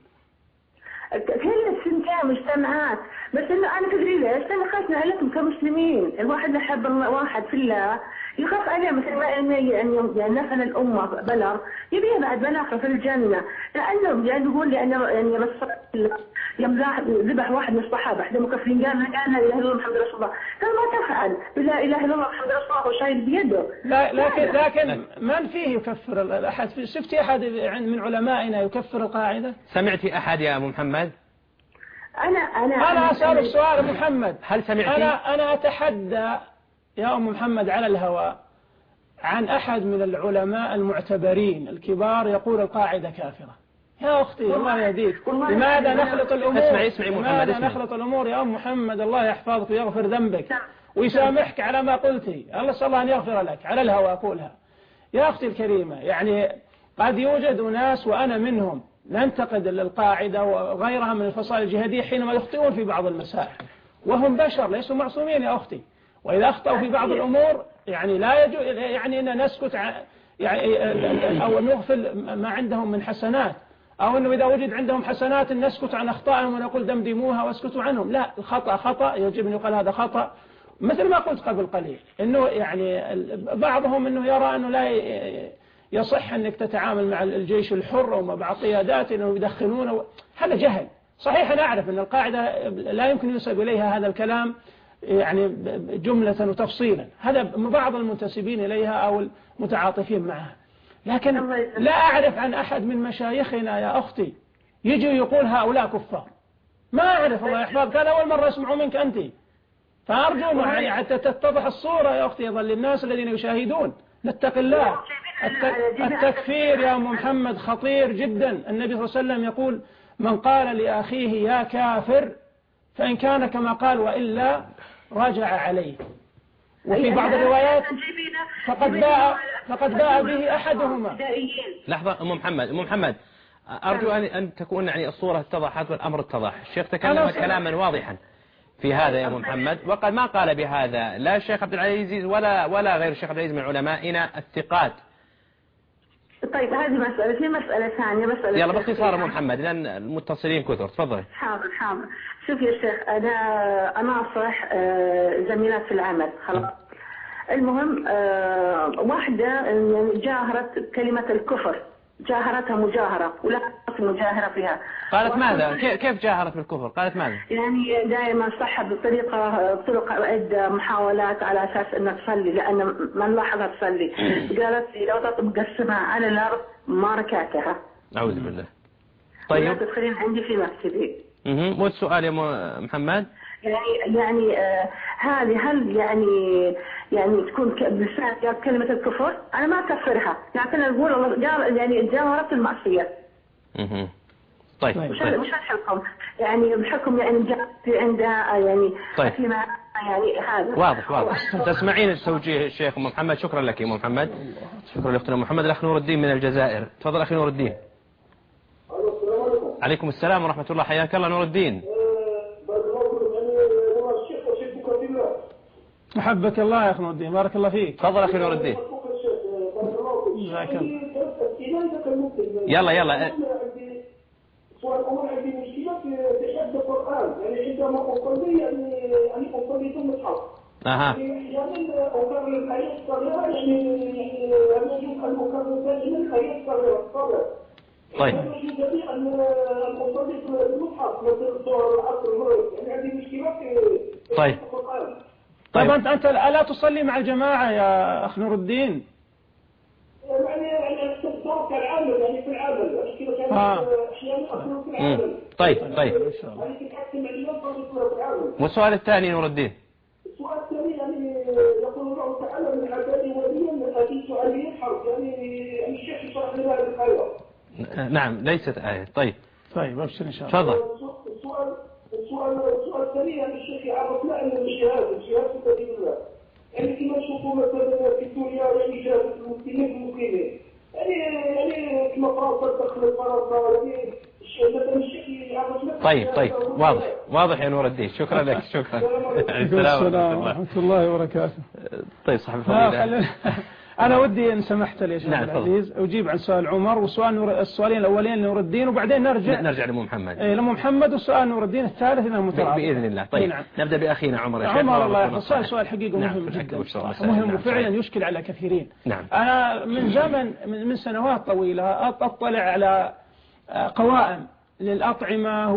كل السنتين مجتمعات، بس إنه أنا تدري ليش؟ لأن خاصنا عليكم كمسلمين، الواحد يحب الله واحد في الله يخاف عليه مثل ما يعني يعني نفعل الأمة بلغ يبيه بعد بلاغه في الجنة، لأنه يعني يقول لي أنا يعني بس يوم ذبح واحد من الصحابة إحدى مكفرين قال قال لا إله إلا الله محمد رسول الله، قال ما تفعل بلا إله إلا الله محمد رسول الله وشايل بيده. لا لكن لكن من فيه يكفر الأحد؟ شفتي أحد من علمائنا يكفر القاعدة؟ سمعتي أحد يا أم محمد؟ أنا أنا أنا أسألك سؤال محمد، هل سمعتي؟ أنا أنا أتحدى يا أم محمد على الهواء عن أحد من العلماء المعتبرين الكبار يقول القاعدة كافرة. يا أختي الله يهديك، لماذا نخلط الأمور؟ اسمعي اسمعي محمد، لماذا نخلط الأمور يا أم محمد؟ الله يحفظك ويغفر ذنبك ويسامحك على ما قلتي، الله صلى الله أن يغفر لك على الهواء أقولها. يا أختي الكريمة يعني قد يوجد أناس وأنا منهم ننتقد القاعدة وغيرها من الفصائل الجهادية حينما يخطئون في بعض المسائل، وهم بشر ليسوا معصومين يا أختي، وإذا أخطأوا في بعض الأمور يعني لا يجوز يعني أن نسكت عن يعني أو نغفل ما عندهم من حسنات، أو أنه إذا وجد عندهم حسنات نسكت عن أخطائهم ونقول دمدموها واسكتوا عنهم. لا، الخطأ خطأ، يجب أن يقال هذا خطأ. مثل ما قلت قبل قليل أنه يعني بعضهم أنه يرى أنه لا يصح أنك تتعامل مع الجيش الحر ومع بعض قيادات أنه يدخنون، هذا جهل. صحيح أنا أعرف أن القاعدة لا يمكن ينسب إليها هذا الكلام يعني جملة وتفصيلا، هذا بعض المنتسبين إليها أو المتعاطفين معها، لكن لا أعرف عن أحد من مشايخنا يا أختي يجي يقول هؤلاء كفار، ما أعرف. الله يحفظك، كان أول مرة يسمعوا منك أنت، فأرجو يعني حتى تتضح الصورة يا أختي يظل الناس الذين يشاهدون نتق الله. التكفير يا أم محمد خطير جدا. النبي صلى الله عليه وسلم يقول من قال لأخيه يا كافر فإن كان كما قال وإلا رجع عليه، وفي بعض الروايات فقد باء فقد باء به أحدهما. لحظة أم محمد أم محمد أرجو أن أن تكون يعني الصورة اتضحت والأمر اتضح. الشيخ تكلم كلاما واضحا في هذا يا أم محمد، وقد ما قال بهذا لا الشيخ عبد العزيز ولا ولا غير الشيخ عبد العزيز من علمائنا الثقات. طيب هذه مسألة، في مسألة ثانية مسألة يلا باختصار أم محمد لأن المتصلين كثر، تفضلي. حاضر حاضر. شوف يا شيخ، أنا أناصح زميلات في العمل خلاص. المهم واحدة يعني جاهرت كلمة الكفر، جاهرتها مجاهرة ولا مجاهرة فيها. قالت ماذا؟ كيف جاهرت بالكفر؟ قالت ماذا؟ يعني دائما صح بطريقة طرق عدة محاولات على أساس أنها تصلي، لأن ما نلاحظها تصلي. قالت لي لو تطبق السماء على الأرض ما ركعتها. أعوذ بالله. طيب. لا تدخلين عندي في مكتبي. اها، والسؤال يا محمد؟ يعني يعني آه هذه هل يعني يعني تكون بلسان قال كلمة الكفر؟ أنا ما أكفرها، لكن أقول الله قال يعني جاهرت المعصية. اها. طيب. مش طيب. مش الحكم يعني بحكم يعني جاء في عندها يعني طيب. فيما يعني هذا واضح واضح. تسمعين التوجيه الشيخ أم محمد. شكرا لك يا أم محمد. شكرا لأختنا محمد. الأخ نور الدين من الجزائر، تفضل أخي نور الدين. عليكم السلام ورحمة الله، حياك الله نور الدين. أحبك الله يا أخي نور الدين، بارك الله فيك. تفضل أخي نور الدين. يلا يلا. سؤال أول عندي مشكلة في حفظ القرآن، يعني عندما أصلي يعني يعني أصلي ثم أصحى. أها. يعني أكرر الآيات الصغيرة يعني يعني يجب أن أكرر دائما الآيات الصغيرة الصلاة. طيب. يجب أن أصلي في المصحف مثل سورة العصر المغرب، يعني هذه مشكلة في طيب. حفظ القرآن. طيب أنت أنت ألا تصلي مع الجماعة يا أخ نور الدين؟ يعني يعني الدور كالعمل يعني في العمل يعني كذا كان أحيانا أكون في العمل. طيب طيب. والسؤال الثاني نور الدين. السؤال الثاني يعني يقول الله تعالى من عبادي وليا من أبي سؤالي الحرب، يعني الشيخ يشرح لنا هذه الآية. نعم ليست آية. طيب. طيب أبشر إن شاء الله. تفضل. السؤال السؤال السؤال الثاني يعني الشيخ يعرفنا أن الجهاد الجهاد في سبيل الله، يعني كما نشوفوا مثلا في سوريا يعني جهاد المسلمين المسلمين، يعني يعني كما فرنسا دخلت فرنسا يعني طيب طيب واضح واضح يا نور الدين. شكرا لك. شكرا. السلام ورحمة الله وبركاته. طيب صاحب الفضيلة، أنا ودي إن سمحت لي يا شيخ نعم العزيز أجيب عن سؤال عمر وسؤال نور السؤالين الأولين لنور الدين وبعدين نرجع نرجع لأم محمد. إيه لأم محمد وسؤال نور الدين الثالث إلى المترابط بإذن الله. طيب نعم. نبدأ بأخينا عمر يا شيخ. عمر الله يحفظه. سؤال سؤال حقيقة مهم نعم. جدا مهم وفعلا يشكل على كثيرين. نعم. أنا من زمن من سنوات طويلة أطلع على قوائم للأطعمة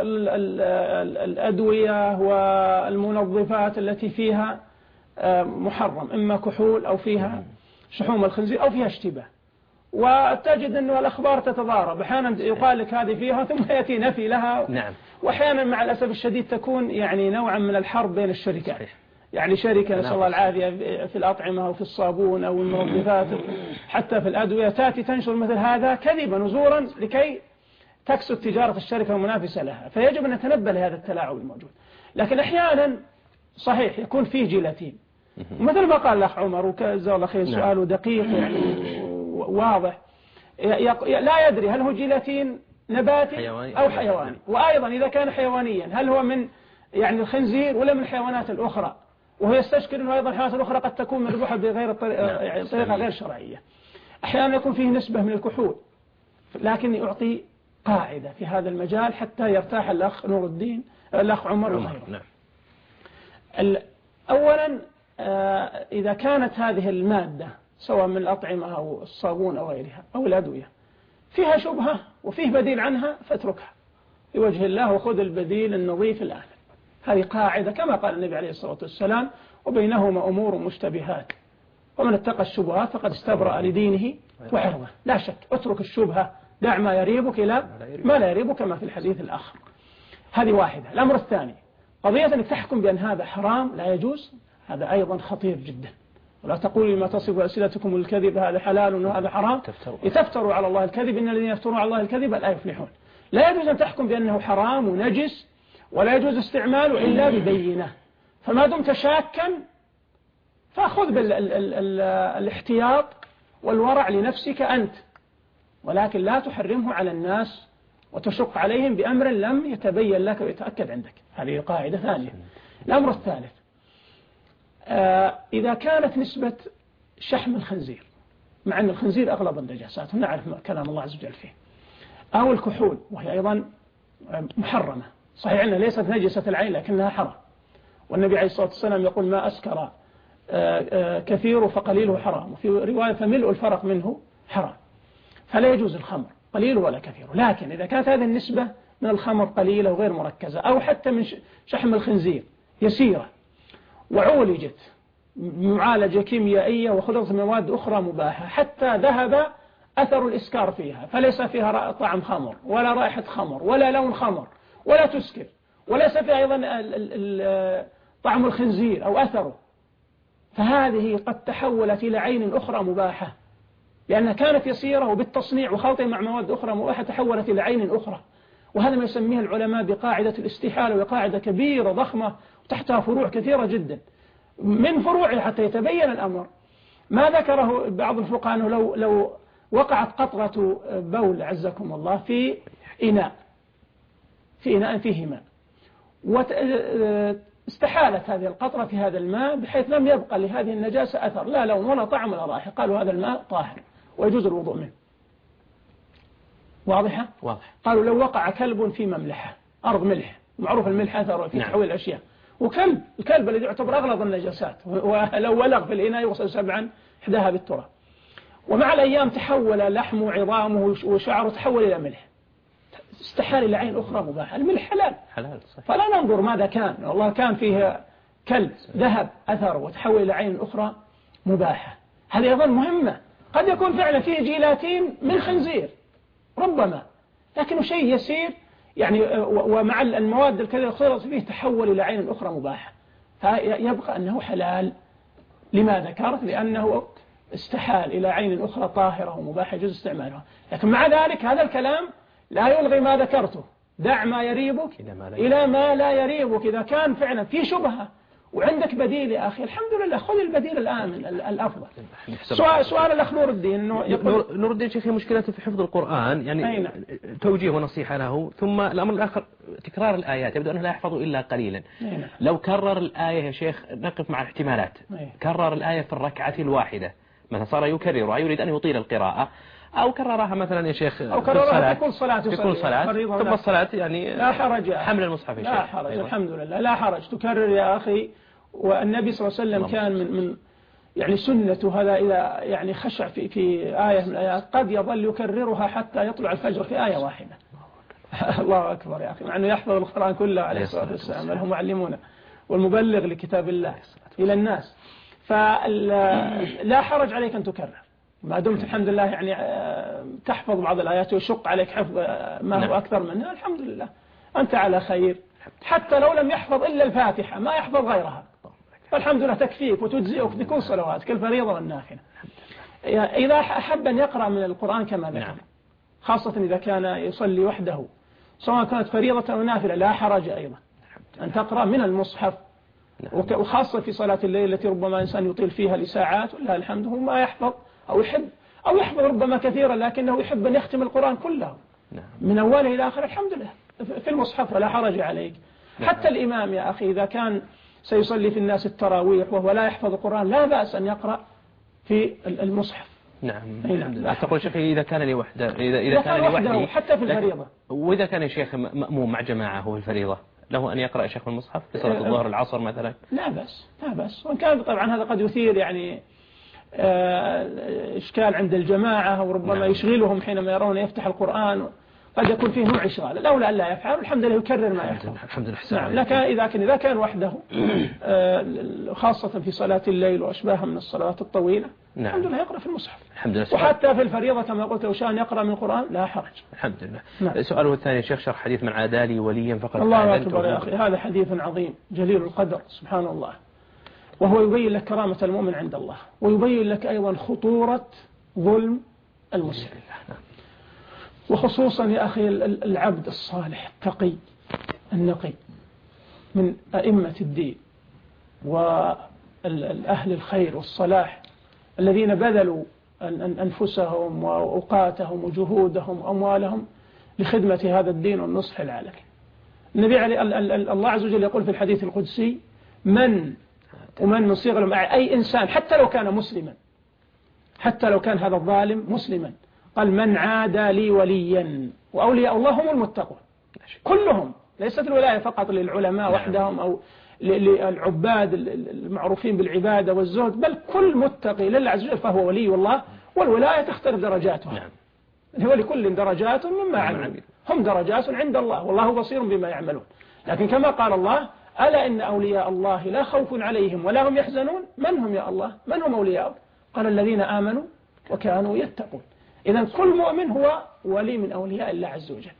والأدوية والمنظفات التي فيها محرم، إما كحول أو فيها شحوم الخنزير أو فيها اشتباه، وتجد أنه الأخبار تتضارب، أحيانا يقال لك هذه فيها ثم يأتي نفي لها. نعم. وأحيانا مع الأسف الشديد تكون يعني نوعا من الحرب بين الشركات. صحيح. يعني شركة نسأل الله العافية في الأطعمة أو في الصابون أو المنظفات حتى في الأدوية تأتي تنشر مثل هذا كذبا وزورا لكي تكسب تجارة الشركة المنافسة لها، فيجب أن نتنبه لهذا التلاعب الموجود. لكن أحيانا صحيح يكون فيه جيلاتين، مثل ما قال الأخ عمر، وجزاه الله خير سؤاله دقيق يعني واضح، لا يدري هل هو جيلاتين نباتي حيواني أو حيواني، وأيضا إذا كان حيوانيا هل هو من يعني الخنزير ولا من الحيوانات الأخرى، وهو يستشكل أنه أيضا الحيوانات الأخرى قد تكون مذبوحة بغير الطريقة يعني طريقة غير شرعية. أحيانا يكون فيه نسبة من الكحول، لكن يعطي قاعدة في هذا المجال حتى يرتاح الأخ نور الدين الأخ عمر وغيره. نعم. أولا إذا كانت هذه المادة سواء من الأطعمة أو الصابون أو غيرها أو الأدوية فيها شبهة وفيه بديل عنها فاتركها لوجه الله وخذ البديل النظيف الآن. هذه قاعدة كما قال النبي عليه الصلاة والسلام وبينهما أمور مشتبهات ومن اتقى الشبهات فقد استبرأ لدينه وعرضه. لا شك اترك الشبهة، دع ما يريبك إلى ما لا يريبك كما في الحديث الآخر. هذه واحدة. الأمر الثاني قضية أنك تحكم بأن هذا حرام لا يجوز، هذا أيضا خطير جدا. ولا تقولوا لما تصف ألسنتكم الكذب هذا حلال وهذا حرام لتفتروا على الله الكذب إن الذين يفترون على الله الكذب لا يفلحون. لا يجوز أن تحكم بأنه حرام ونجس ولا يجوز استعماله إلا ببينة. فما دمت شاكا فأخذ بالاحتياط والورع لنفسك أنت، ولكن لا تحرمه على الناس وتشق عليهم بأمر لم يتبين لك ويتأكد عندك. هذه قاعدة ثانية. الأمر الثالث آه إذا كانت نسبة شحم الخنزير، مع أن الخنزير أغلب النجاسات ونعرف كلام الله عز وجل فيه، أو الكحول وهي أيضا محرمة، صحيح أنها ليست نجسة العين لكنها حرام، والنبي عليه الصلاة والسلام يقول ما أسكر كثير فقليله حرام، وفي رواية فملء الفرق منه حرام. فلا يجوز الخمر قليل ولا كثير. لكن إذا كانت هذه النسبة من الخمر قليلة وغير مركزة أو حتى من شحم الخنزير يسيرة وعولجت معالجة كيميائية وخلطت من مواد أخرى مباحة حتى ذهب أثر الإسكار فيها، فليس فيها طعم خمر ولا رائحة خمر ولا لون خمر ولا تسكر وليس فيها أيضا طعم الخنزير أو أثره، فهذه قد تحولت إلى عين أخرى مباحة لأنها كانت يسيرة وبالتصنيع وخلطها مع مواد أخرى مباحة تحولت إلى عين أخرى. وهذا ما يسميه العلماء بقاعدة الاستحالة، وقاعدة كبيرة ضخمة وتحتها فروع كثيرة جدا. من فروعها حتى يتبين الأمر ما ذكره بعض الفقهاء أنه لو, لو وقعت قطرة بول عزكم الله في إناء في إناء فيه ماء واستحالت هذه القطرة في هذا الماء بحيث لم يبقى لهذه النجاسة أثر لا لون ولا طعم ولا رائحة، قالوا هذا الماء طاهر ويجوز الوضوء منه. واضحة؟ واضح. قالوا لو وقع كلب في مملحة أرض ملح، معروف الملح أثر في تحويل الأشياء، وكلب الكلب الذي يعتبر أغلظ النجاسات ولو ولغ في الإناء يغسل سبعا إحداها بالتراب، ومع الأيام تحول لحمه وعظامه وشعره تحول إلى ملح، استحال إلى عين أخرى مباحة. الملح حلال حلال صحيح. فلا ننظر ماذا كان، والله كان فيه كلب ذهب أثر وتحول إلى عين أخرى مباحة. هذه أيضا مهمة. قد يكون فعلا فيه جيلاتين من خنزير ربما، لكنه شيء يسير يعني، ومع المواد الكثيرة خلطت فيه تحول إلى عين أخرى مباحة، فيبقى أنه حلال لما ذكرت لأنه استحال إلى عين أخرى طاهرة ومباحة يجوز استعمالها. لكن مع ذلك هذا الكلام لا يلغي ما ذكرته، دع ما يريبك إلى ما لا يريبك. إذا كان فعلا في شبهة وعندك بديل يا أخي الحمد لله خذ البديل الآمن الأفضل. سؤال, سؤال الأخ نور الدين إنه يقول نور الدين شيخي مشكلته في حفظ القرآن يعني أين؟ توجيه ونصيحة له، ثم الأمر الآخر تكرار الآيات يبدو أنه لا يحفظ إلا قليلا. أين؟ لو كرر الآية يا شيخ نقف مع الاحتمالات. أين؟ كرر الآية في الركعة الواحدة مثلا صار يكررها يريد أن يطيل القراءة، أو كررها مثلا يا شيخ أو كررها في كل صلاة في كل صلاة ثم الصلاة يعني لا حرج حمل المصحف يا شيخ. لا حرج الحمد لله لا حرج تكرر يا أخي. والنبي صلى الله عليه وسلم كان من من يعني سنته هذا إذا يعني خشع في في آية من الآيات قد يظل يكررها حتى يطلع الفجر في آية واحدة. الله أكبر يا أخي، مع أنه يحفظ القرآن كله عليه الصلاة والسلام، بل هم معلمون والمبلغ لكتاب الله إلى الناس. فلا حرج عليك أن تكرر ما دمت الحمد لله يعني تحفظ بعض الآيات ويشق عليك حفظ ما هو أكثر منها، الحمد لله أنت على خير. حتى لو لم يحفظ إلا الفاتحة ما يحفظ غيرها فالحمد لله تكفيك وتجزئك بكل صلواتك الفريضة والنافلة. إذا أحب أن يقرأ من القرآن كما ذكر خاصة إذا كان يصلي وحده سواء كانت فريضة أو نافلة لا حرج أيضا أن تقرأ من المصحف وك- وخاصة في صلاة الليل التي ربما إنسان يطيل فيها لساعات ولله الحمد هو ما يحفظ أو يحب أو يحفظ ربما كثيرا لكنه يحب أن يختم القرآن كله نعم. من أوله إلى آخره الحمد لله في المصحف ولا حرج عليك. نعم. حتى الإمام يا أخي إذا كان سيصلي في الناس التراويح وهو لا يحفظ القرآن لا بأس أن يقرأ في المصحف. نعم. نعم. الحمد لله. تقول شيخي إذا كان لي وحده إذا إذا إذا كان كان لي وحده وحدي حتى في لكن- الفريضة. وإذا كان الشيخ م- مأموم مع جماعة هو الفريضة له أن يقرأ شيخ المصحف في صلاة أه، الظهر العصر مثلا. لا بأس لا بأس. وإن كان طبعا هذا قد يثير يعني آه، إشكال عند الجماعة وربما نعم. يشغلهم حينما يرون يفتح القرآن قد يكون فيه نوع إشغال الأولى أن لا يفعل الحمد لله يكرر ما يحفظ. الحمد لله. حسن نعم. عليكم. لكن إذا كان إذا كان وحده آه، خاصة في صلاة الليل وأشباهها من الصلوات الطويلة نعم. الحمد لله يقرأ في المصحف. الحمد لله. وحتى في الفريضة كما قلت لو شاء يقرأ من القرآن لا حرج. الحمد لله. نعم. سؤاله الثاني شيخ شرح حديث من عادى لي وليا فقد الله آذنته أكبر يا أخي هذا حديث عظيم جليل القدر سبحان الله. وهو يبين لك كرامة المؤمن عند الله ويبين لك أيضا خطورة ظلم المسلم وخصوصا يا أخي العبد الصالح التقي النقي من أئمة الدين والأهل الخير والصلاح الذين بذلوا أنفسهم وأوقاتهم وجهودهم وأموالهم لخدمة هذا الدين والنصح العالمي. النبي عليه الله عز وجل يقول في الحديث القدسي من ومن من صيغ المعي أي إنسان حتى لو كان مسلما حتى لو كان هذا الظالم مسلما قال من عادى لي وليا وأولياء الله هم المتقون كلهم ليست الولاية فقط للعلماء وحدهم أو للعباد المعروفين بالعبادة والزهد بل كل متقي لله عز وجل فهو ولي الله والولاية تختلف درجاتها نعم. هو لكل درجات مما عملوا هم درجات عند الله والله بصير بما يعملون. لكن كما قال الله ألا إن أولياء الله لا خوف عليهم ولا هم يحزنون من هم يا الله من هم أولياء قال الذين آمنوا وكانوا يتقون. إذن كل مؤمن هو ولي من أولياء الله عز وجل.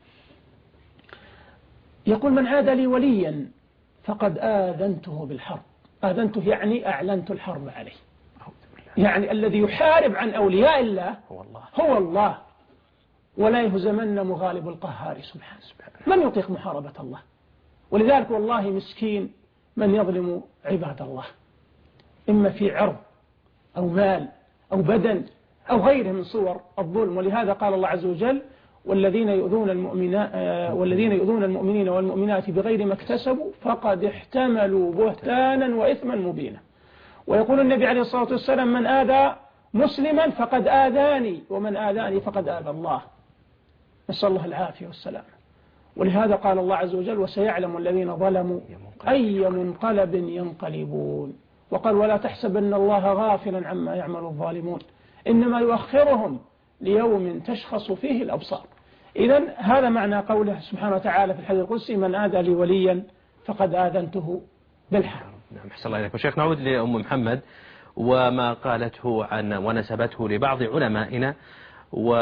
يقول من عاد لي وليا فقد آذنته بالحرب. آذنته يعني أعلنت الحرب عليه يعني الذي يحارب عن أولياء الله هو الله هو الله ولا يهزمن مغالب القهار سبحانه. من يطيق محاربة الله؟ ولذلك والله مسكين من يظلم عباد الله إما في عرض أو مال أو بدن أو غيره من صور الظلم. ولهذا قال الله عز وجل والذين يؤذون المؤمنين والذين يؤذون المؤمنين والمؤمنات بغير ما اكتسبوا فقد احتملوا بهتانا وإثما مبينا. ويقول النبي عليه الصلاة والسلام من آذى مسلما فقد آذاني ومن آذاني فقد آذى الله. نسأل الله العافية والسلام. ولهذا قال الله عز وجل وسيعلم الذين ظلموا أي منقلب ينقلبون. وقال ولا تحسبن الله غافلا عما يعمل الظالمون إنما يؤخرهم ليوم تشخص فيه الأبصار. إذن هذا معنى قوله سبحانه وتعالى في الحديث القدسي من آذى لي وليا فقد آذنته بالحرب. نعم. أحسن الله إليك. وشيخ نعود لأم محمد وما قالته عن ونسبته لبعض علمائنا و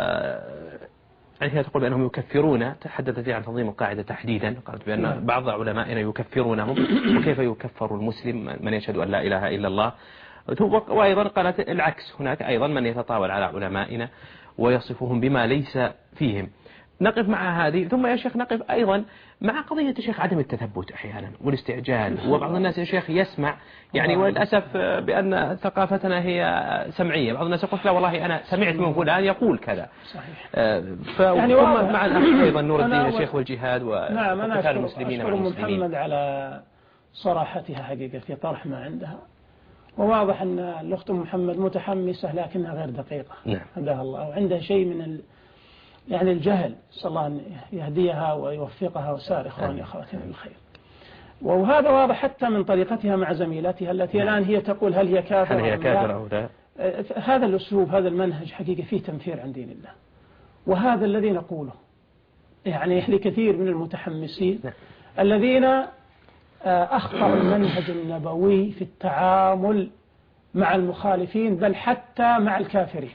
يعني هي تقول بأنهم يكفرون تحدثت عن تنظيم القاعدة تحديدا قالت بأن بعض علمائنا يكفرونهم وكيف يكفر المسلم من يشهد أن لا إله إلا الله. وأيضا قالت العكس هناك أيضا من يتطاول على علمائنا ويصفهم بما ليس فيهم. نقف مع هذه ثم يا شيخ نقف أيضا مع قضية الشيخ عدم التثبت أحيانا والاستعجال. وبعض الناس يا شيخ يسمع يعني وللأسف بأن ثقافتنا هي سمعية. بعض الناس يقول لا والله أنا سمعت من فلان يقول كذا صحيح. يعني مع الأخ أيضا نور الدين الشيخ والجهاد وقتال المسلمين مع المسلمين. محمد على صراحتها حقيقة في طرح ما عندها وواضح أن الأخت محمد متحمسة لكنها غير دقيقة. نعم. هداها الله وعندها شيء من ال يعني الجهل صلى الله أن يهديها ويوفقها وسائر إخواني أخواتنا بالخير. وهذا واضح حتى من طريقتها مع زميلاتها التي نعم. الآن هي تقول هل هي كافرة هل هي كافرة أو لا. هذا الأسلوب هذا المنهج حقيقة فيه تنفير عن دين الله وهذا الذي نقوله يعني لكثير من المتحمسين نعم. الذين أخطأوا المنهج النبوي في التعامل مع المخالفين بل حتى مع الكافرين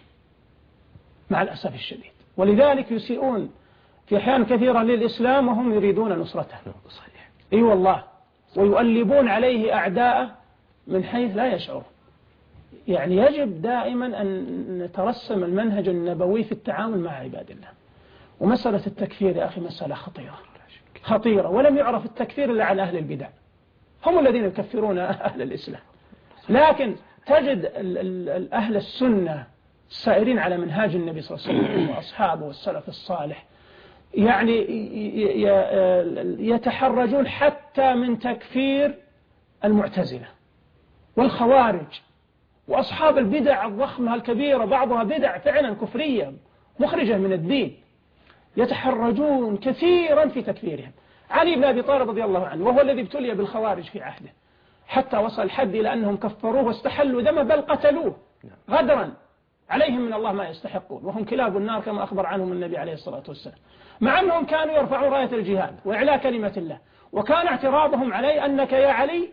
مع الأسف الشديد. ولذلك يسيئون في أحيان كثيرة للإسلام وهم يريدون نصرته. صحيح. أي والله ويؤلبون عليه أعداءه من حيث لا يشعر. يعني يجب دائما أن نترسم المنهج النبوي في التعامل مع عباد الله. ومسألة التكفير يا أخي مسألة خطيرة خطيرة ولم يعرف التكفير إلا عن أهل البدع هم الذين يكفرون أهل الإسلام. لكن تجد أهل السنة السائرين على منهاج النبي صلى الله عليه وسلم وأصحابه والسلف الصالح يعني يتحرجون حتى من تكفير المعتزلة والخوارج وأصحاب البدع الضخمة الكبيرة، بعضها بدع فعلا كفرية مخرجة من الدين، يتحرجون كثيرا في تكفيرهم. علي بن أبي طالب رضي الله عنه وهو الذي ابتلي بالخوارج في عهده حتى وصل الحد إلى أنهم كفروه واستحلوا دمه بل قتلوه غدرا عليهم من الله ما يستحقون، وهم كلاب النار كما أخبر عنهم النبي عليه الصلاة والسلام، مع أنهم كانوا يرفعون راية الجهاد وإعلاء كلمة الله. وكان اعتراضهم عليه أنك يا علي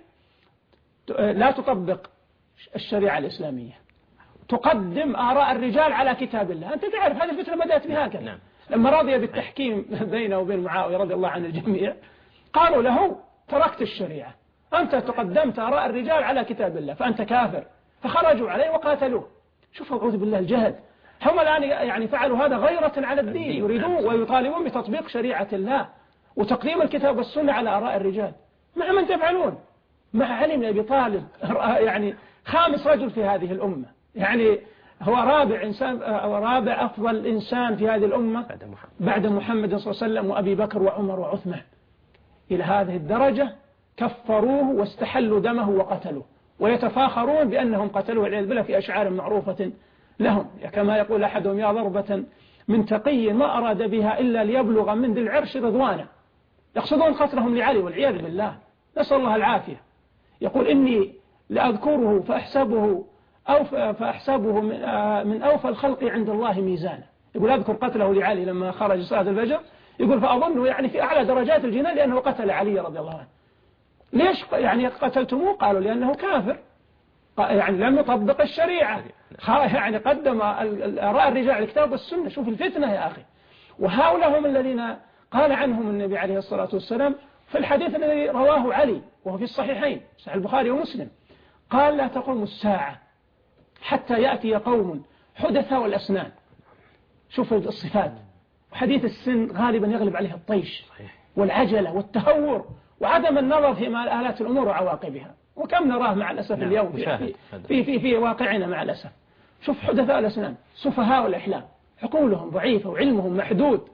لا تطبق الشريعة الإسلامية، تقدم آراء الرجال على كتاب الله. أنت تعرف هذه الفترة بدأت بهكذا. نعم. لما رضي بالتحكيم بينه وبين معاوية رضي الله عن الجميع قالوا له تركت الشريعة، أنت تقدمت آراء الرجال على كتاب الله فأنت كافر، فخرجوا عليه وقاتلوه. شوفوا أعوذ بالله الجهد، هم الآن يعني فعلوا هذا غيرة على الدين، يريدون ويطالبون بتطبيق شريعة الله وتقديم الكتاب والسنة على آراء الرجال. مع من تفعلون؟ مع علي بن أبي طالب، يعني خامس رجل في هذه الأمة، يعني هو رابع إنسان أو رابع أفضل إنسان في هذه الأمة بعد محمد, بعد محمد صلى الله عليه وسلم وأبي بكر وعمر وعثمان. إلى هذه الدرجة كفروه واستحلوا دمه وقتلوه، ويتفاخرون بأنهم قتلوه والعياذ بالله في أشعار معروفة لهم، كما يقول أحدهم يا ضربة من تقي ما أراد بها إلا ليبلغ من ذي العرش رضوانا. يقصدون قتلهم لعلي والعياذ بالله، نسأل الله العافية. يقول إني لأذكره فأحسبه أو فأحسبه من أوفى الخلق عند الله ميزانا. يقول أذكر قتله لعلي لما خرج صلاة الفجر، يقول فأظنه يعني في أعلى درجات الجنان لأنه قتل علي رضي الله عنه. ليش يعني قتلتموه؟ قالوا لأنه كافر، يعني لم يطبق الشريعة، يعني قدم آراء الرجال على الكتاب والسنة. شوف الفتنة يا أخي. وهؤلاء هم الذين قال عنهم النبي عليه الصلاة والسلام في الحديث الذي رواه علي وهو في الصحيحين صحيح البخاري ومسلم، قال لا تقوم الساعة حتى يأتي قوم حدثاء الأسنان. شوف الصفات. وحديث السن غالبا يغلب عليه الطيش والعجلة والتهور وعدم النظر في آلات الأمور وعواقبها، وكم نراه مع الأسف نعم. اليوم في, في, في, في واقعنا مع الأسف. شوف حدثاء الأسنان سفهاء الأحلام، عقولهم ضعيفة وعلمهم محدود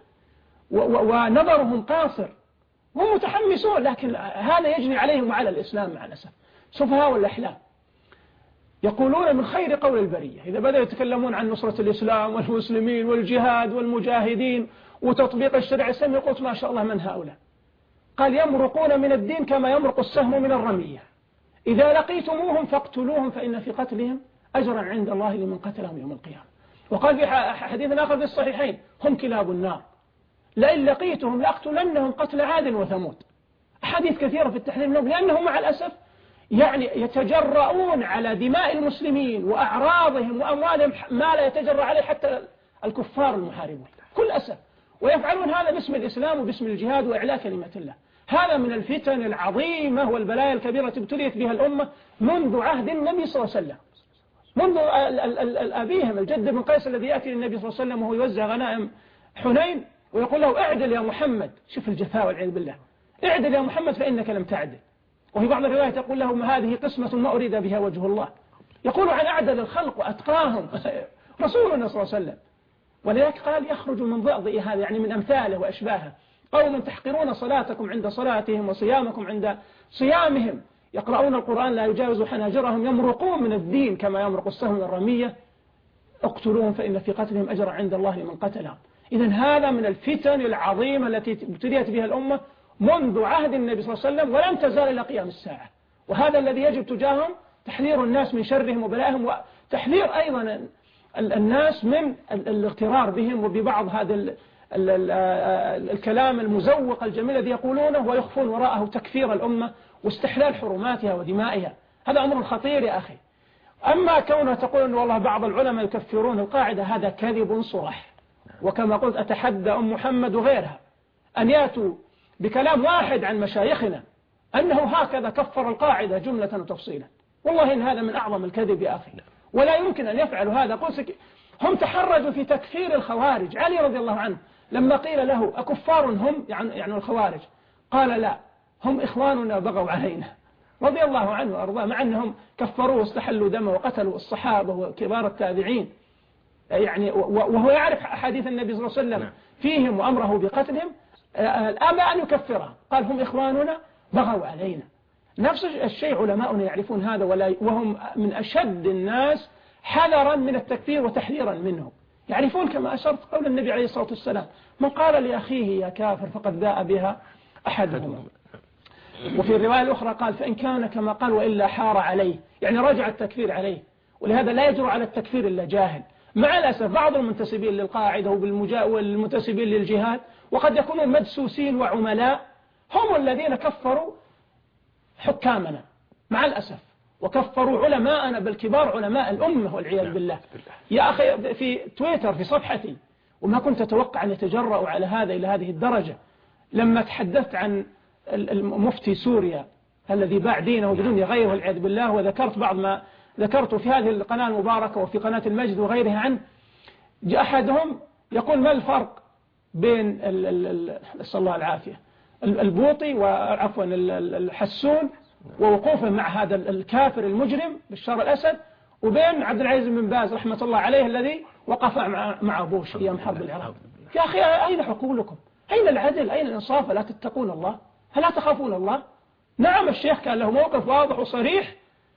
ونظرهم قاصر، هم متحمسون لكن هذا يجري عليهم وعلى الإسلام مع الأسف. سفهاء الأحلام يقولون من خير قول البرية، إذا بدأوا يتكلمون عن نصرة الإسلام والمسلمين والجهاد والمجاهدين وتطبيق الشريعة الإسلامية يقول ما شاء الله من هؤلاء. قال يمرقون من الدين كما يمرق السهم من الرمية، إذا لقيتموهم فاقتلوهم فإن في قتلهم أجرا عند الله لمن قتلهم يوم القيامة. وقال في حديث آخر في الصحيحين هم كلاب النار لئن لقيتهم لأقتلنهم قتل عاد وثمود. أحاديث كثيرة في التحذير منهم، لأنهم مع الأسف يعني يتجرؤون على دماء المسلمين وأعراضهم وأموالهم ما لا يتجرأ عليه حتى الكفار المحاربون كل أسف، ويفعلون هذا باسم الإسلام وباسم الجهاد وإعلاء كلمة الله. هذا من الفتن العظيمة والبلايا الكبيرة ابتليت بها الأمة منذ عهد النبي صلى الله عليه وسلم، منذ أبيهم الجد بن قيس الذي يأتي للنبي صلى الله عليه وسلم وهو يوزع غنائم حنين ويقول له اعدل يا محمد. شوف الجفاء والعياذ بالله، اعدل يا محمد فإنك لم تعدل. وفي بعض الروايات يقول لهم هذه قسمة ما أريد بها وجه الله. يقول عن أعدل الخلق وأتقاهم رسولنا صلى الله عليه وسلم. ولذلك قال يخرج من ضأضئ هذا، يعني من أمثاله وأشباهه، قوم تحقرون صلاتكم عند صلاتهم وصيامكم عند صيامهم، يقرؤون القرآن لا يجاوز حناجرهم، يمرقون من الدين كما يمرق السهم من الرمية، اقتلوهم فإن في قتلهم أجر عند الله لمن قتلهم. إذن هذا من الفتن العظيمة التي ابتليت بها الأمة منذ عهد النبي صلى الله عليه وسلم ولن تزال إلى قيام الساعة. وهذا الذي يجب تجاههم تحذير الناس من شرهم وبلائهم، وتحذير أيضا الناس من الاغترار بهم وببعض هذا ال ال ال الكلام المزوق الجميل الذي يقولونه ويخفون وراءه تكفير الأمة واستحلال حرماتها ودمائها. هذا أمر خطير يا أخي. أما كونه تقول أن والله بعض العلماء يكفرون القاعدة، هذا كذب صرح. وكما قلت أتحدى أم محمد وغيرها أن يأتوا بكلام واحد عن مشايخنا أنه هكذا كفر القاعدة جملة وتفصيلا. والله إن هذا من أعظم الكذب يا أخي، ولا يمكن أن يفعلوا هذا. قلت هم تحرجوا في تكفير الخوارج. علي رضي الله عنه لما قيل له أكفار هم يعني, يعني الخوارج، قال لا هم إخواننا بغوا علينا رضي الله عنه وأرضاه، مع أنهم كفروه واستحلوا دمه وقتلوا الصحابة وكبار التابعين، يعني وهو يعرف أحاديث النبي صلى الله عليه وسلم فيهم وأمره بقتلهم، أبى أن يكفرهم، قال هم إخواننا بغوا علينا. نفس الشيء علماؤنا يعرفون هذا، وهم من أشد الناس حذرا من التكفير وتحذيرا منه. يعرفون كما أشرت قول النبي عليه الصلاة والسلام: من قال لأخيه يا كافر فقد باء بها أحدهما. وفي الرواية الأخرى قال: فإن كان كما قال وإلا حار عليه، يعني رجع التكفير عليه. ولهذا لا يجرؤ على التكفير إلا جاهل. مع الأسف بعض المنتسبين للقاعدة والمنتسبين للجهاد وقد يكونون مدسوسين وعملاء هم الذين كفروا حكامنا مع الأسف، وكفروا علماءنا بل كبار علماء الأمة والعياذ بالله. يا أخي في تويتر في صفحتي، وما كنت أتوقع أن يتجرأوا على هذا إلى هذه الدرجة، لما تحدثت عن المفتي سوريا الذي باع دينه بدون غيره والعياذ بالله، وذكرت بعض ما ذكرت في هذه القناة المباركة وفي قناة المجد وغيرها عنه، جاء أحدهم يقول: ما الفرق بين نسأل الله العافية البوطي وعفوا الحسون ووقوفه مع هذا الكافر المجرم بشار الأسد، وبين عبد العزيز بن باز رحمة الله عليه الذي وقف مع بوش أيام حرب العراق. يا أخي أين عقولكم؟ أين العدل؟ أين الإنصاف؟ لا تتقون الله؟ هل لا تخافون الله؟ نعم الشيخ كان له موقف واضح وصريح،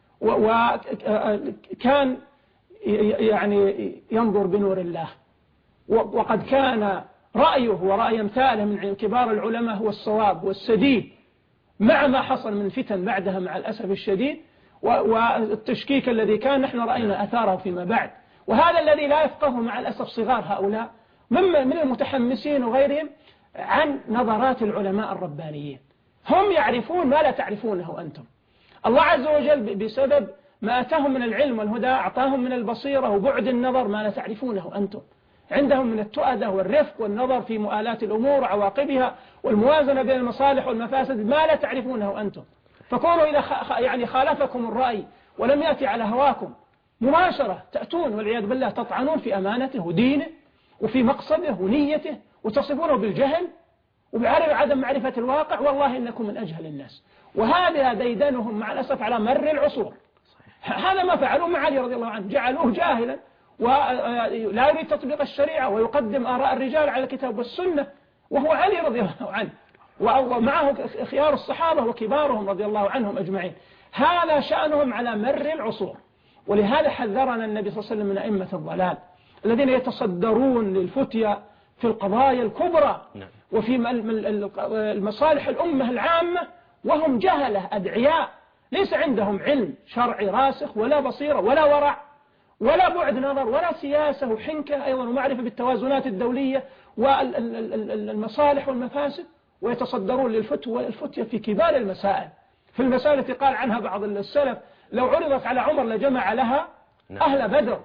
وكان يعني ينظر بنور الله، وقد كان رأيه ورأي أمثاله من كبار العلماء هو الصواب والسديد، مع ما حصل من فتن بعدها مع الأسف الشديد والتشكيك الذي كان نحن رأينا أثاره فيما بعد. وهذا الذي لا يفقهه مع الأسف صغار هؤلاء من المتحمسين وغيرهم عن نظرات العلماء الربانيين. هم يعرفون ما لا تعرفونه أنتم. الله عز وجل بسبب ما أتاهم من العلم والهدى أعطاهم من البصيرة وبعد النظر ما لا تعرفونه أنتم. عندهم من التؤدة والرفق والنظر في مؤالات الأمور وعواقبها والموازنة بين المصالح والمفاسد ما لا تعرفونه أنتم. فكونوا إذا يعني خالفكم الرأي ولم يأتي على هواكم مباشرة تأتون والعياذ بالله تطعنون في أمانته ودينه وفي مقصده ونيته وتصفونه بالجهل وبعدم معرفة الواقع، والله إنكم من أجهل الناس. وهذا ديدنهم مع الأسف على مر العصور. هذا ما فعلوا مع علي رضي الله عنه، جعلوه جاهلا ولا يريد تطبيق الشريعة ويقدم آراء الرجال على الكتاب والسنة، وهو علي رضي الله عنه ومعه خيار الصحابة وكبارهم رضي الله عنهم أجمعين. هذا شأنهم على مر العصور. ولهذا حذرنا النبي صلى الله عليه وسلم من أئمة الضلال الذين يتصدرون للفتية في القضايا الكبرى وفي المصالح الأمة العامة، وهم جهلة أدعياء ليس عندهم علم شرعي راسخ ولا بصيرة ولا ورع ولا بعد نظر ولا سياسة وحنكة أيضا ومعرفة بالتوازنات الدولية والمصالح والمفاسد، ويتصدرون للفتوى الفتية في كبار المسائل، في المسائل التي قال عنها بعض السلف لو عرضت على عمر لجمع لها أهل بدر.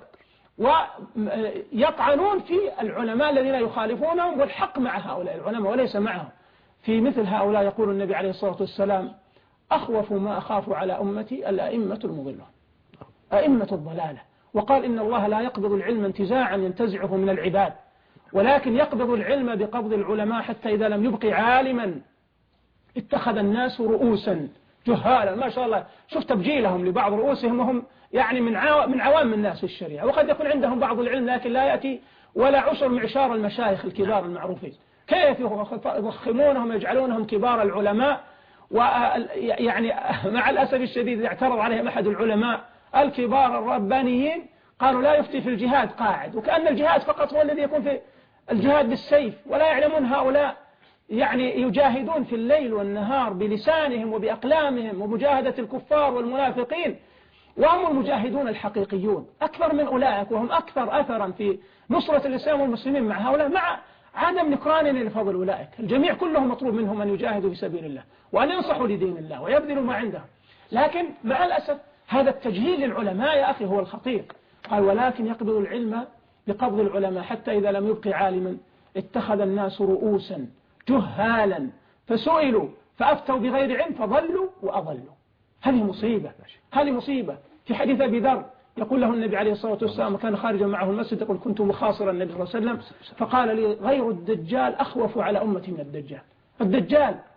ويطعنون في العلماء الذين يخالفونهم، والحق مع هؤلاء العلماء وليس معهم. في مثل هؤلاء يقول النبي عليه الصلاة والسلام: أخوف ما أخاف على أمتي الأئمة المضلون، أئمة الضلالة. وقال: إن الله لا يقبض العلم انتزاعا ينتزعه من العباد، ولكن يقبض العلم بقبض العلماء حتى إذا لم يبقي عالما اتخذ الناس رؤوسا جهالا. ما شاء الله، شوف تبجيلهم لبعض رؤوسهم وهم يعني من من عوام الناس في الشريعة، وقد يكون عندهم بعض العلم لكن لا يأتي ولا عشر معشار المشايخ الكبار المعروفين. كيف يضخمونهم يجعلونهم كبار العلماء؟ ويعني مع الأسف الشديد اعترض عليهم أحد العلماء الكبار الربانيين، قالوا لا يفتي في الجهاد قاعد، وكأن الجهاد فقط هو الذي يكون في الجهاد بالسيف، ولا يعلمون هؤلاء يعني يجاهدون في الليل والنهار بلسانهم وبأقلامهم ومجاهدة الكفار والمنافقين، وهم المجاهدون الحقيقيون أكثر من أولئك، وهم أكثر أثرا في نصرة الإسلام والمسلمين مع هؤلاء، مع عدم نكراننا لفضل أولئك. الجميع كلهم مطلوب منهم أن يجاهدوا في سبيل الله وأن ينصحوا لدين الله ويبذلوا ما عندهم، لكن مع الأسف هذا التجهيل للعلماء يا أخي هو الخطير. قال: ولكن يقبض العلم بقبض العلماء حتى إذا لم يبقي عالما اتخذ الناس رؤوسا جهالا فسئلوا فأفتوا بغير علم فضلوا وأضلوا. هذه مصيبة، هذه مصيبة. في حديث أبي ذر يقول له النبي عليه الصلاة والسلام كان خارجا معه المسجد يقول: كنت مخاصرا النبي صلى الله عليه وسلم فقال لي: غير الدجال أخوف على أمتي من الدجال. الدجال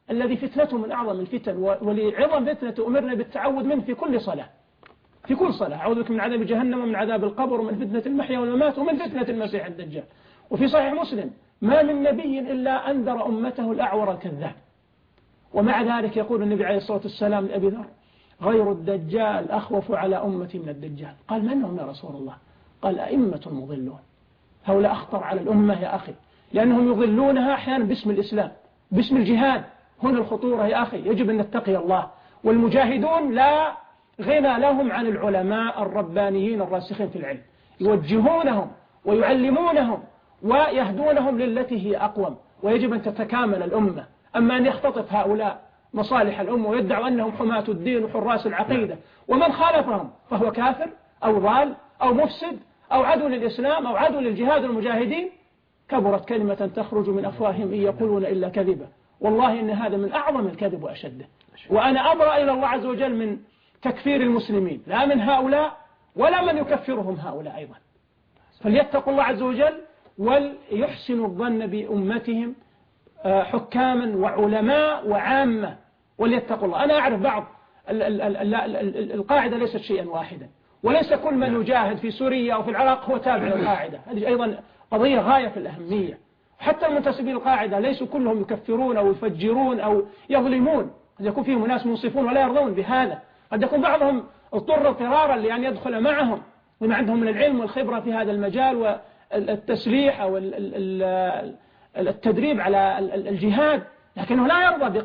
الذي فتنته من أعظم الفتن، ولعظم فتنته أمرنا بالتعوذ منه في كل صلاة، في كل صلاة أعوذ بك من عذاب جهنم ومن عذاب القبر ومن فتنة المحيا والممات ومن فتنة المسيح الدجال. وفي صحيح مسلم ما من نبي إلا أنذر أمته الأعور الكذاب، ومع ذلك يقول النبي عليه الصلاة والسلام لأبي ذر غير الدجال أخوف على أمتي من الدجال. قال من هم يا رسول الله؟ قال أئمة مضلون. هؤلاء أخطر على الأمة يا أخي، لأنهم يضلونها أحيانا باسم الإسلام، باسم الجهاد. هنا الخطورة يا أخي، يجب أن نتقي الله. والمجاهدون لا غنى لهم عن العلماء الربانيين الراسخين في العلم، يوجهونهم ويعلمونهم ويهدونهم للتي هي أقوم، ويجب أن تتكامل الأمة. أما أن يختطف هؤلاء مصالح الأمة ويدعوا أنهم حماة الدين وحراس العقيدة، ومن خالفهم فهو كافر أو ضال أو مفسد أو عدو للإسلام أو عدو للجهاد والمجاهدين، كبرت كلمة تخرج من أفواههم إن يقولون إلا كذبا. والله إن هذا من أعظم الكذب وأشده. وأنا أبرأ إلى الله عز وجل من تكفير المسلمين، لا من هؤلاء ولا من يكفرهم هؤلاء أيضا. فليتقوا الله عز وجل وليحسنوا الظن بأمتهم حكاما وعلماء وعامة، وليتقوا الله. أنا أعرف بعض القاعدة ليست شيئا واحدا، وليس كل من يجاهد في سوريا أو في العراق هو تابع للقاعدة. هذه أيضا قضية غاية في الأهمية. حتى المنتسبين القاعدة ليسوا كلهم يكفرون أو يفجرون أو يظلمون، قد يكون فيهم ناس منصفون ولا يرضون بهذا، قد يكون بعضهم اضطر اضطرارا لأن يدخل معهم لما عندهم من العلم والخبرة في هذا المجال والتسليح أو التدريب على الجهاد، لكنه لا يرضى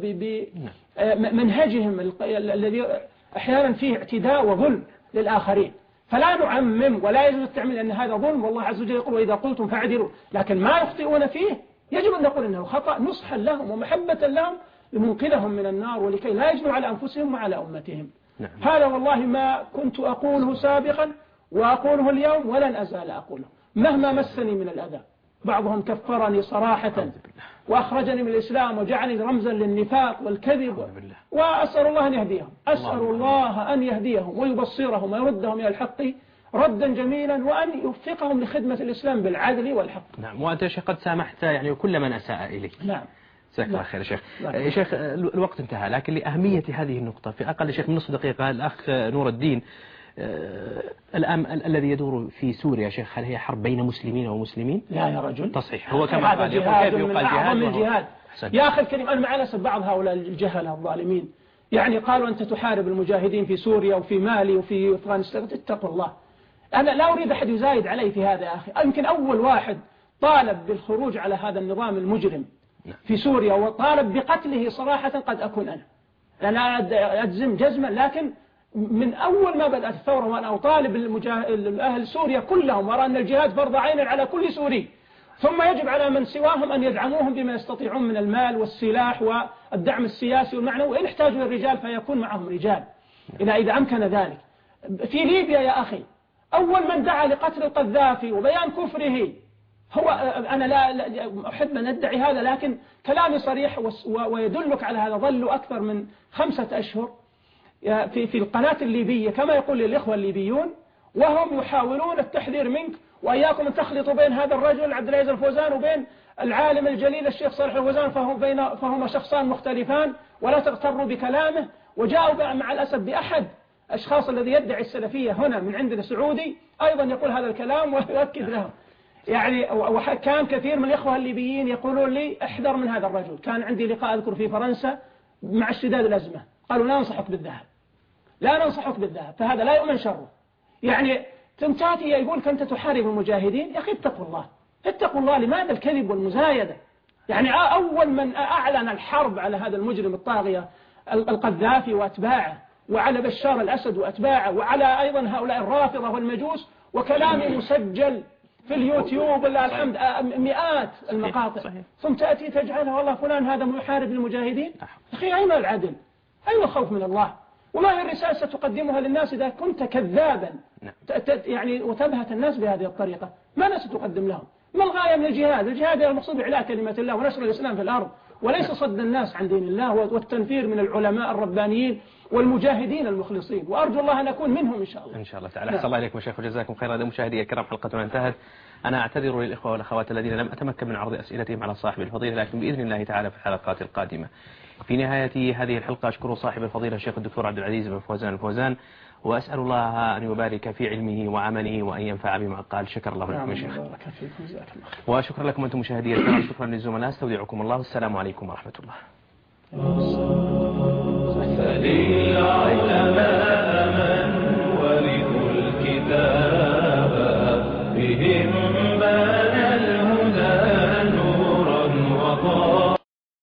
بمنهجهم الذي أحيانا فيه اعتداء وظلم للآخرين. فلا نعمم ولا يجب التعميم أن هذا ظلم، والله عز وجل يقول وإذا قلتم فاعدلوا، لكن ما يخطئون فيه يجب أن نقول أنه خطأ نصحا لهم ومحبة لهم لمنقذهم من النار ولكي لا يجنوا على أنفسهم وعلى أمتهم. نعم. هذا والله ما كنت أقوله سابقا وأقوله اليوم ولن أزال أقوله مهما مسني من الأذى. بعضهم كفرني صراحة وأخرجني من الإسلام وجعلني رمزا للنفاق والكذب، وأسأل الله أن يهديهم، أسأل الله أن يهديهم ويبصرهم ويردهم إلى الحق ردا جميلا، وأن يوفقهم لخدمة الإسلام بالعدل والحق. نعم. وأنت يا شيخ قد سامحت يعني كل من أساء إليك. نعم. جزاك الله خير يا شيخ. يا شيخ الوقت انتهى، لكن لأهمية هذه النقطة في أقل شيخ من نصف دقيقة الأخ نور الدين، الآن الذي يدور في سوريا شيخ هل هي حرب بين مسلمين ومسلمين؟ لا يا رجل، تصحيح هو كما قال، كيف يقال جهاد من جهاد. يا أخي الكريم، أنا مع الأسف بعض هؤلاء الجهلة الظالمين يعني قالوا أنت تحارب المجاهدين في سوريا وفي مالي وفي أفغانستان. اتقوا الله، أنا لا أريد أحد يزايد علي في هذا يا أخي. يمكن أول واحد طالب بالخروج على هذا النظام المجرم في سوريا وطالب بقتله صراحة قد أكون أنا. أنا أجزم جزما، لكن من أول ما بدأت الثورة وأنا أطالب أهل سوريا كلهم، وأرى أن الجهاد فرض عين على كل سوري، ثم يجب على من سواهم أن يدعموهم بما يستطيعون من المال والسلاح والدعم السياسي والمعنوي، وإن احتاجوا للرجال فيكون معهم رجال إذا إذا أمكن ذلك. في ليبيا يا أخي أول من دعا لقتل القذافي وبيان كفره هو أنا لا أحب أن أدعي هذا، لكن كلامي صريح ويدلك على هذا. ظلوا أكثر من خمسة أشهر في في القناة الليبية كما يقول الإخوة الليبيون، وهم يحاولون التحذير منك وإياكم أن تخلطوا بين هذا الرجل عبد العزيز الفوزان وبين العالم الجليل الشيخ صالح الفوزان، فهم بين فهما شخصان مختلفان ولا تغتروا بكلامه. وجاءوا مع الأسف بأحد أشخاص الذي يدعي السلفية هنا من عندنا سعودي أيضا يقول هذا الكلام ويؤكد له. يعني وكان كثير من الإخوة الليبيين يقولون لي احذر من هذا الرجل. كان عندي لقاء أذكر في فرنسا مع اشتداد الأزمة، قالوا لا ننصحك بالذهب، لا ننصحك بالذهب، فهذا لا يؤمن شره. يعني تمتاتي يقول أنت تحارب المجاهدين. يا أخي اتقوا الله، اتقوا الله. لماذا الكذب والمزايدة؟ يعني أول من أعلن الحرب على هذا المجرم الطاغية القذافي وأتباعه، وعلى بشار الأسد وأتباعه، وعلى أيضا هؤلاء الرافضة والمجوس، وكلامي مسجل في اليوتيوب والله الحمد مئات المقاطع، ثم تأتي تجعلها والله فلان هذا محارب للمجاهدين. أخي أين العدل؟ أين الخوف من الله؟ وما هي الرسالة ستقدمها للناس إذا كنت كذابا يعني وتبهت الناس بهذه الطريقة؟ ماذا ستقدم لهم؟ ما الغاية من الجهاد؟ الجهاد هي المقصود بإعلاء كلمة الله ونشر الإسلام في الأرض وليس صد الناس عن دين الله والتنفير من العلماء الربانيين والمجاهدين المخلصين، وأرجو الله أن أكون منهم إن شاء الله. إن شاء الله تعالى. أحسن الله إليكم شيخ وجزاكم خيرا. هذا مشاهدي الكرام حلقتنا انتهت. أنا أعتذر للإخوة والأخوات الذين لم أتمكن من عرض أسئلتهم على صاحب الفضيلة، لكن بإذن الله تعالى في الحلقات القادمة. في نهاية هذه الحلقة أشكر صاحب الفضيلة الشيخ الدكتور عبد العزيز بن فوزان الفوزان، وأسأل الله أن يبارك في علمه وعمله وأن ينفع بما قال. شكر الله لكم يا شيخ. وشكرا لكم أنتم مشاهدي الكرام. شكرا للزملاء. استودعكم الله. السلام عليكم ورحمة الله. فللعلماء من ورثوا الكتاب به